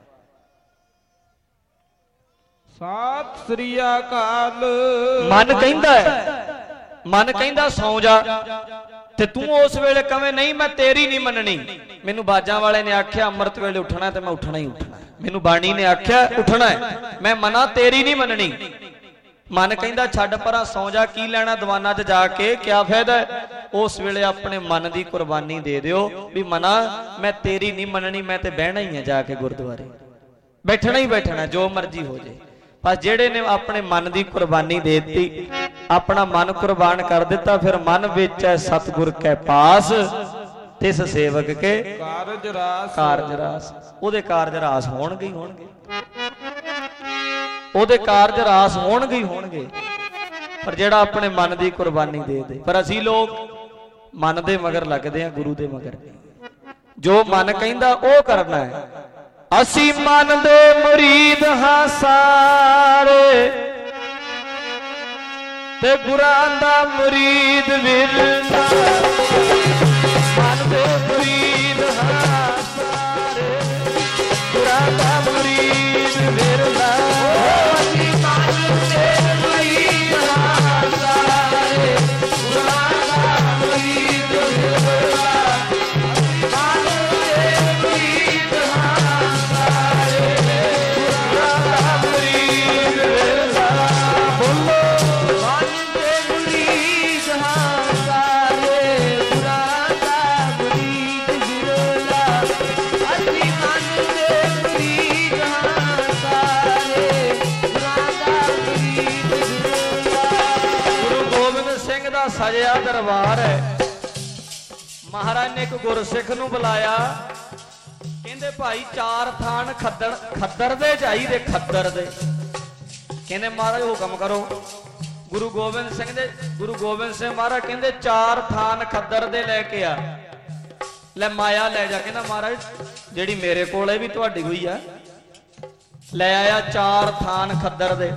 ਸਤਿ ਸ੍ਰੀ ਅਕਾਲ। ਮਨ ਕਹਿੰਦਾ ਮਨ ਕਹਿੰਦਾ ਸੌਂ ਜਾ, ਤੇ ਤੂੰ ਉਸ ਵੇਲੇ ਕਵੇਂ ਨਹੀਂ ਮੈਂ ਤੇਰੀ ਨਹੀਂ ਮੰਨਣੀ। ਮੈਨੂੰ ਬਾਜਾਂ ਵਾਲੇ ਨੇ ਆਖਿਆ ਅੰਮ੍ਰਿਤ ਵੇਲੇ ਉੱਠਣਾ ਤੇ ਮੈਂ ਉੱਠਣਾ ਹੀ ਉੱਠਣਾ, ਮੈਨੂੰ ਬਾਣੀ ਨੇ ਆਖਿਆ ਉੱਠਣਾ ਹੈ, ਮੈਂ ਮਨਾ ਤੇਰੀ ਨਹੀਂ ਮੰਨਣੀ। ਮਨ ਕਹਿੰਦਾ ਛੱਡ ਪਰਾਂ, ਸੌਂ ਜਾ, ਕੀ ਲੈਣਾ ਦੀਵਾਨਾਂ 'ਚ ਜਾ ਕੇ, ਕਿਆ ਫਾਇਦਾ। ਉਸ ਵੇਲੇ ਆਪਣੇ ਮਨ ਦੀ ਕੁਰਬਾਨੀ ਦੇ ਦਿਓ ਵੀ ਮਨਾ ਮੈਂ ਤੇਰੀ ਨਹੀਂ ਮੰਨਣੀ, ਮੈਂ ਤੇ ਬਹਿਣਾ ਹੀ ਹੈ ਜਾ ਕੇ ਗੁਰਦੁਆਰੇ, ਬੈਠਣਾ ਹੀ ਬੈਠਣਾ, ਜੋ ਮਰਜ਼ੀ ਹੋ ਜਾਏ। ਪਰ ਜਿਹੜੇ ਨੇ ਆਪਣੇ ਮਨ ਦੀ ਕੁਰਬਾਨੀ ਦੇ ਦਿੱਤੀ, ਆਪਣਾ ਮਨ ਕੁਰਬਾਨ ਕਰ ਦਿੱਤਾ, ਫਿਰ ਮਨ ਵਿੱਚ ਹੈ ਸਤਿਗੁਰ ਕੈ ਪਾਸ, ਤਿਸ ਸੇਵਕ ਕੇ ਕਾਰਜ ਰਾਸ। ਕਾਰਜ ਰਾਸ, ਉਹਦੇ ਕਾਰਜ ਰਾਸ ਹੋਣਗੇ ਹੀ ਹੋਣਗੇ, ਉਹਦੇ ਕਾਰਜ ਰਾਸ ਹੋਣਗੇ ਹੀ ਹੋਣਗੇ। ਪਰ ਜਿਹੜਾ ਆਪਣੇ ਮਨ ਦੀ ਕੁਰਬਾਨੀ ਦੇ ਦੇ। ਪਰ ਅਸੀਂ ਲੋਕ ਮਨ ਦੇ ਮਗਰ ਲੱਗਦੇ ਆ, ਗੁਰੂ ਦੇ ਮਗਰ ਨਹੀਂ। ਜੋ ਮਨ ਕਹਿੰਦਾ ਉਹ ਕਰਨਾ ਹੈ। ਅਸੀਂ ਮਨ ਦੇ ਮੁਰੀਦ ਹਾਂ ਸਾਰੇ, ਤੇ ਗੁਰਾਂ ਦਾ ਮੁਰੀਦ ਵਿਰਲਾ। ਮਨ ਦੇ ਮੁਰੀਦ ਹਾਂ ਸਾਰੇ, ਗੁਰਾਂ ਦਾ ਮੁਰੀਦ ਵਿਰਲਾ। ਅਸੀਂ ਮਨ ਦੇ ਮੁਰੀਦ ਹਾਂ ਸਾਰੇ, ਗੁਰਾਂ ਦਾ ਮੁਰੀਦ ਵਿਰਲਾ। ਮਨ ਦੇ ਮੁਰੀਦ ਹਾਂ ਸਾਰੇ, ਗੁਰਾਂ ਦਾ ਮੁਰੀਦ ਵਿਰਲਾ। ਬੋਲੋ ਮਨ ਦੇ ਮੁਰੀਦ ਹਾਂ ਸਾਰੇ, ਗੁਰਾਂ ਦਾ ਮੁਰੀਦ ਵਿਰਲਾ। ਅਸੀਂ ਮਨ ਦੇ ਮੁਰੀਦ ਹਾਂ ਸਾਰੇ, ਗੁਰਾਂ ਦਾ ਮੁਰੀਦ ਵਿਰਲਾ। ਗੁਰੂ ਗੋਬਿੰਦ ਸਿੰਘ ਦਾ ਸਜਿਆ ਦਰਬਾਰ ਹੈ। ਮਹਾਰਾਜ ਨੇ ਇੱਕ ਗੁਰਸਿੱਖ ਨੂੰ ਬੁਲਾਇਆ, ਕਹਿੰਦੇ ਭਾਈ ਚਾਰ ਥਾਨ ਖੱਦਰ ਖੱਦਰ ਦੇ ਚਾਹੀਦੇ, ਖੱਦਰ ਦੇ। ਕਹਿੰਦੇ ਮਹਾਰਾਜ ਹੁਕਮ ਕਰੋ। ਗੁਰੂ ਗੋਬਿੰਦ ਸਿੰਘ ਦੇ ਗੁਰੂ ਗੋਬਿੰਦ ਸਿੰਘ ਮਹਾਰਾਜ ਕਹਿੰਦੇ ਚਾਰ ਥਾਨ ਖੱਦਰ ਦੇ ਲੈ ਕੇ ਆ। ਲੈ ਮਾਇਆ ਲੈ ਜਾ। ਕਹਿੰਦਾ ਮਹਾਰਾਜ ਜਿਹੜੀ ਮੇਰੇ ਕੋਲ ਹੈ ਵੀ ਤੁਹਾਡੀ ਹੋਈ ਆ। ਲੈ ਆਇਆ ਚਾਰ ਥਾਨ ਖੱਦਰ ਦੇ।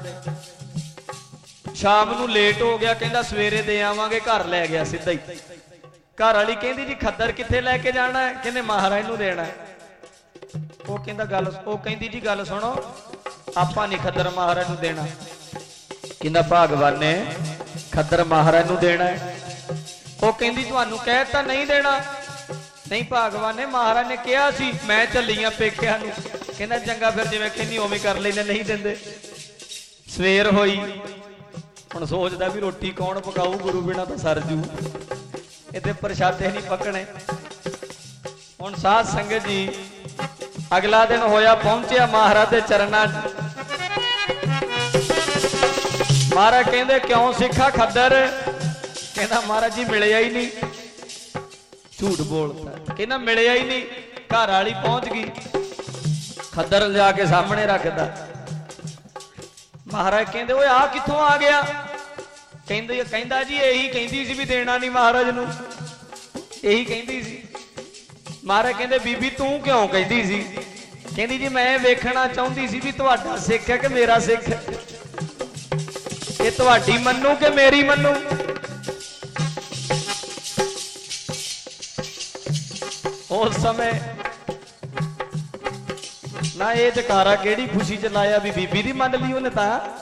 ਸ਼ਾਮ ਨੂੰ ਲੇਟ ਹੋ ਗਿਆ, ਕਹਿੰਦਾ ਸਵੇਰੇ ਦੇ ਆਵਾਂਗੇ, ਘਰ ਲੈ ਗਿਆ ਸਿੱਧਾ ਹੀ। ਘਰ ਵਾਲੀ ਕਹਿੰਦੀ ਜੀ ਖੱਦਰ ਕਿੱਥੇ ਲੈ ਕੇ ਜਾਣਾ ਹੈ? ਕਹਿੰਦੇ ਮਹਾਰਾਜ ਨੂੰ ਦੇਣਾ। ਉਹ ਕਹਿੰਦਾ ਗੱਲ ਉਹ ਕਹਿੰਦੀ ਜੀ ਗੱਲ ਸੁਣੋ, ਆਪਾਂ ਨਹੀਂ ਖੱਦਰ ਮਹਾਰਾਜ ਨੂੰ ਦੇਣਾ। ਕਹਿੰਦਾ ਭਾਗਵਾਨ ਨੇ ਖੱਦਰ ਮਹਾਰਾਜ ਨੂੰ ਦੇਣਾ ਹੈ। ਉਹ ਕਹਿੰਦੀ ਤੁਹਾਨੂੰ ਕਹਿ ਤਾਂ ਨਹੀਂ ਦੇਣਾ। ਨਹੀਂ ਭਾਗਵਾਨ ਨੇ ਮਹਾਰਾਜ ਨੇ ਕਿਹਾ ਸੀ, ਮੈਂ ਚੱਲੀਆਂ ਪੇਕਿਆਂ ਨੂੰ। ਕਹਿੰਦਾ ਚੰਗਾ ਫਿਰ ਜਿਵੇਂ ਕਹਿੰਦੀ ਉਵੇਂ ਕਰ ਲੈਨੇ, ਨਹੀਂ ਦਿੰਦੇ। ਸਵੇਰ ਹੋਈ, ਹੁਣ ਸੋਚਦਾ ਵੀ ਰੋਟੀ ਕੌਣ ਪਕਾਊ, ਗੁਰੂ ਬਿਨਾਂ ਤਾਂ ਸਰਜੂ, ਇਹਦੇ ਪ੍ਰਸ਼ਾਦੇ ਨਹੀਂ ਪਕਣੇ। ਹੁਣ ਸਾਧ ਸੰਗਤ ਜੀ ਅਗਲਾ ਦਿਨ ਹੋਇਆ, ਪਹੁੰਚਿਆ ਮਹਾਰਾਜ ਦੇ ਚਰਨਾਂ 'ਚ। ਮਹਾਰਾਜ ਕਹਿੰਦੇ ਕਿਉਂ ਸਿੱਖਾ ਖੱਦਰ? ਕਹਿੰਦਾ ਮਹਾਰਾਜ ਜੀ ਮਿਲਿਆ ਹੀ ਨਹੀਂ। ਝੂਠ ਬੋਲਦਾ, ਕਹਿੰਦਾ ਮਿਲਿਆ ਹੀ ਨਹੀਂ। ਘਰ ਵਾਲੀ ਪਹੁੰਚ ਗਈ, ਖੱਦਰ ਲਿਜਾ ਕੇ ਸਾਹਮਣੇ ਰੱਖਦਾ। ਮਹਾਰਾਜ ਕਹਿੰਦੇ ਓਏ ਆ ਕਿੱਥੋਂ ਆ ਗਿਆ? ਕਹਿੰਦੇ ਕਹਿੰਦਾ ਜੀ ਇਹੀ ਕਹਿੰਦੀ ਸੀ ਵੀ ਦੇਣਾ ਨਹੀਂ ਮਹਾਰਾਜ ਨੂੰ, ਇਹੀ ਕਹਿੰਦੀ ਸੀ। ਮਹਾਰਾਜ ਕਹਿੰਦੇ ਬੀਬੀ ਤੂੰ ਕਿਉਂ ਕਹਿੰਦੀ ਸੀ? ਕਹਿੰਦੀ ਜੀ ਮੈਂ ਵੇਖਣਾ ਚਾਹੁੰਦੀ ਸੀ ਵੀ ਤੁਹਾਡਾ ਸਿੱਖ ਹੈ ਕਿ ਮੇਰਾ ਸਿੱਖ ਹੈ, ਇਹ ਤੁਹਾਡੀ ਮੰਨੂ ਕਿ ਮੇਰੀ ਮੰਨੂ। ਉਸ ਸਮੇਂ ਨਾ ਇਹ ਜਕਾਰਾ ਕਿਹੜੀ ਖੁਸ਼ੀ ਚ ਲਾਇਆ ਵੀ ਬੀਬੀ ਦੀ ਮੰਨ ਲਈ ਉਹਨੇ ਤਾਂ।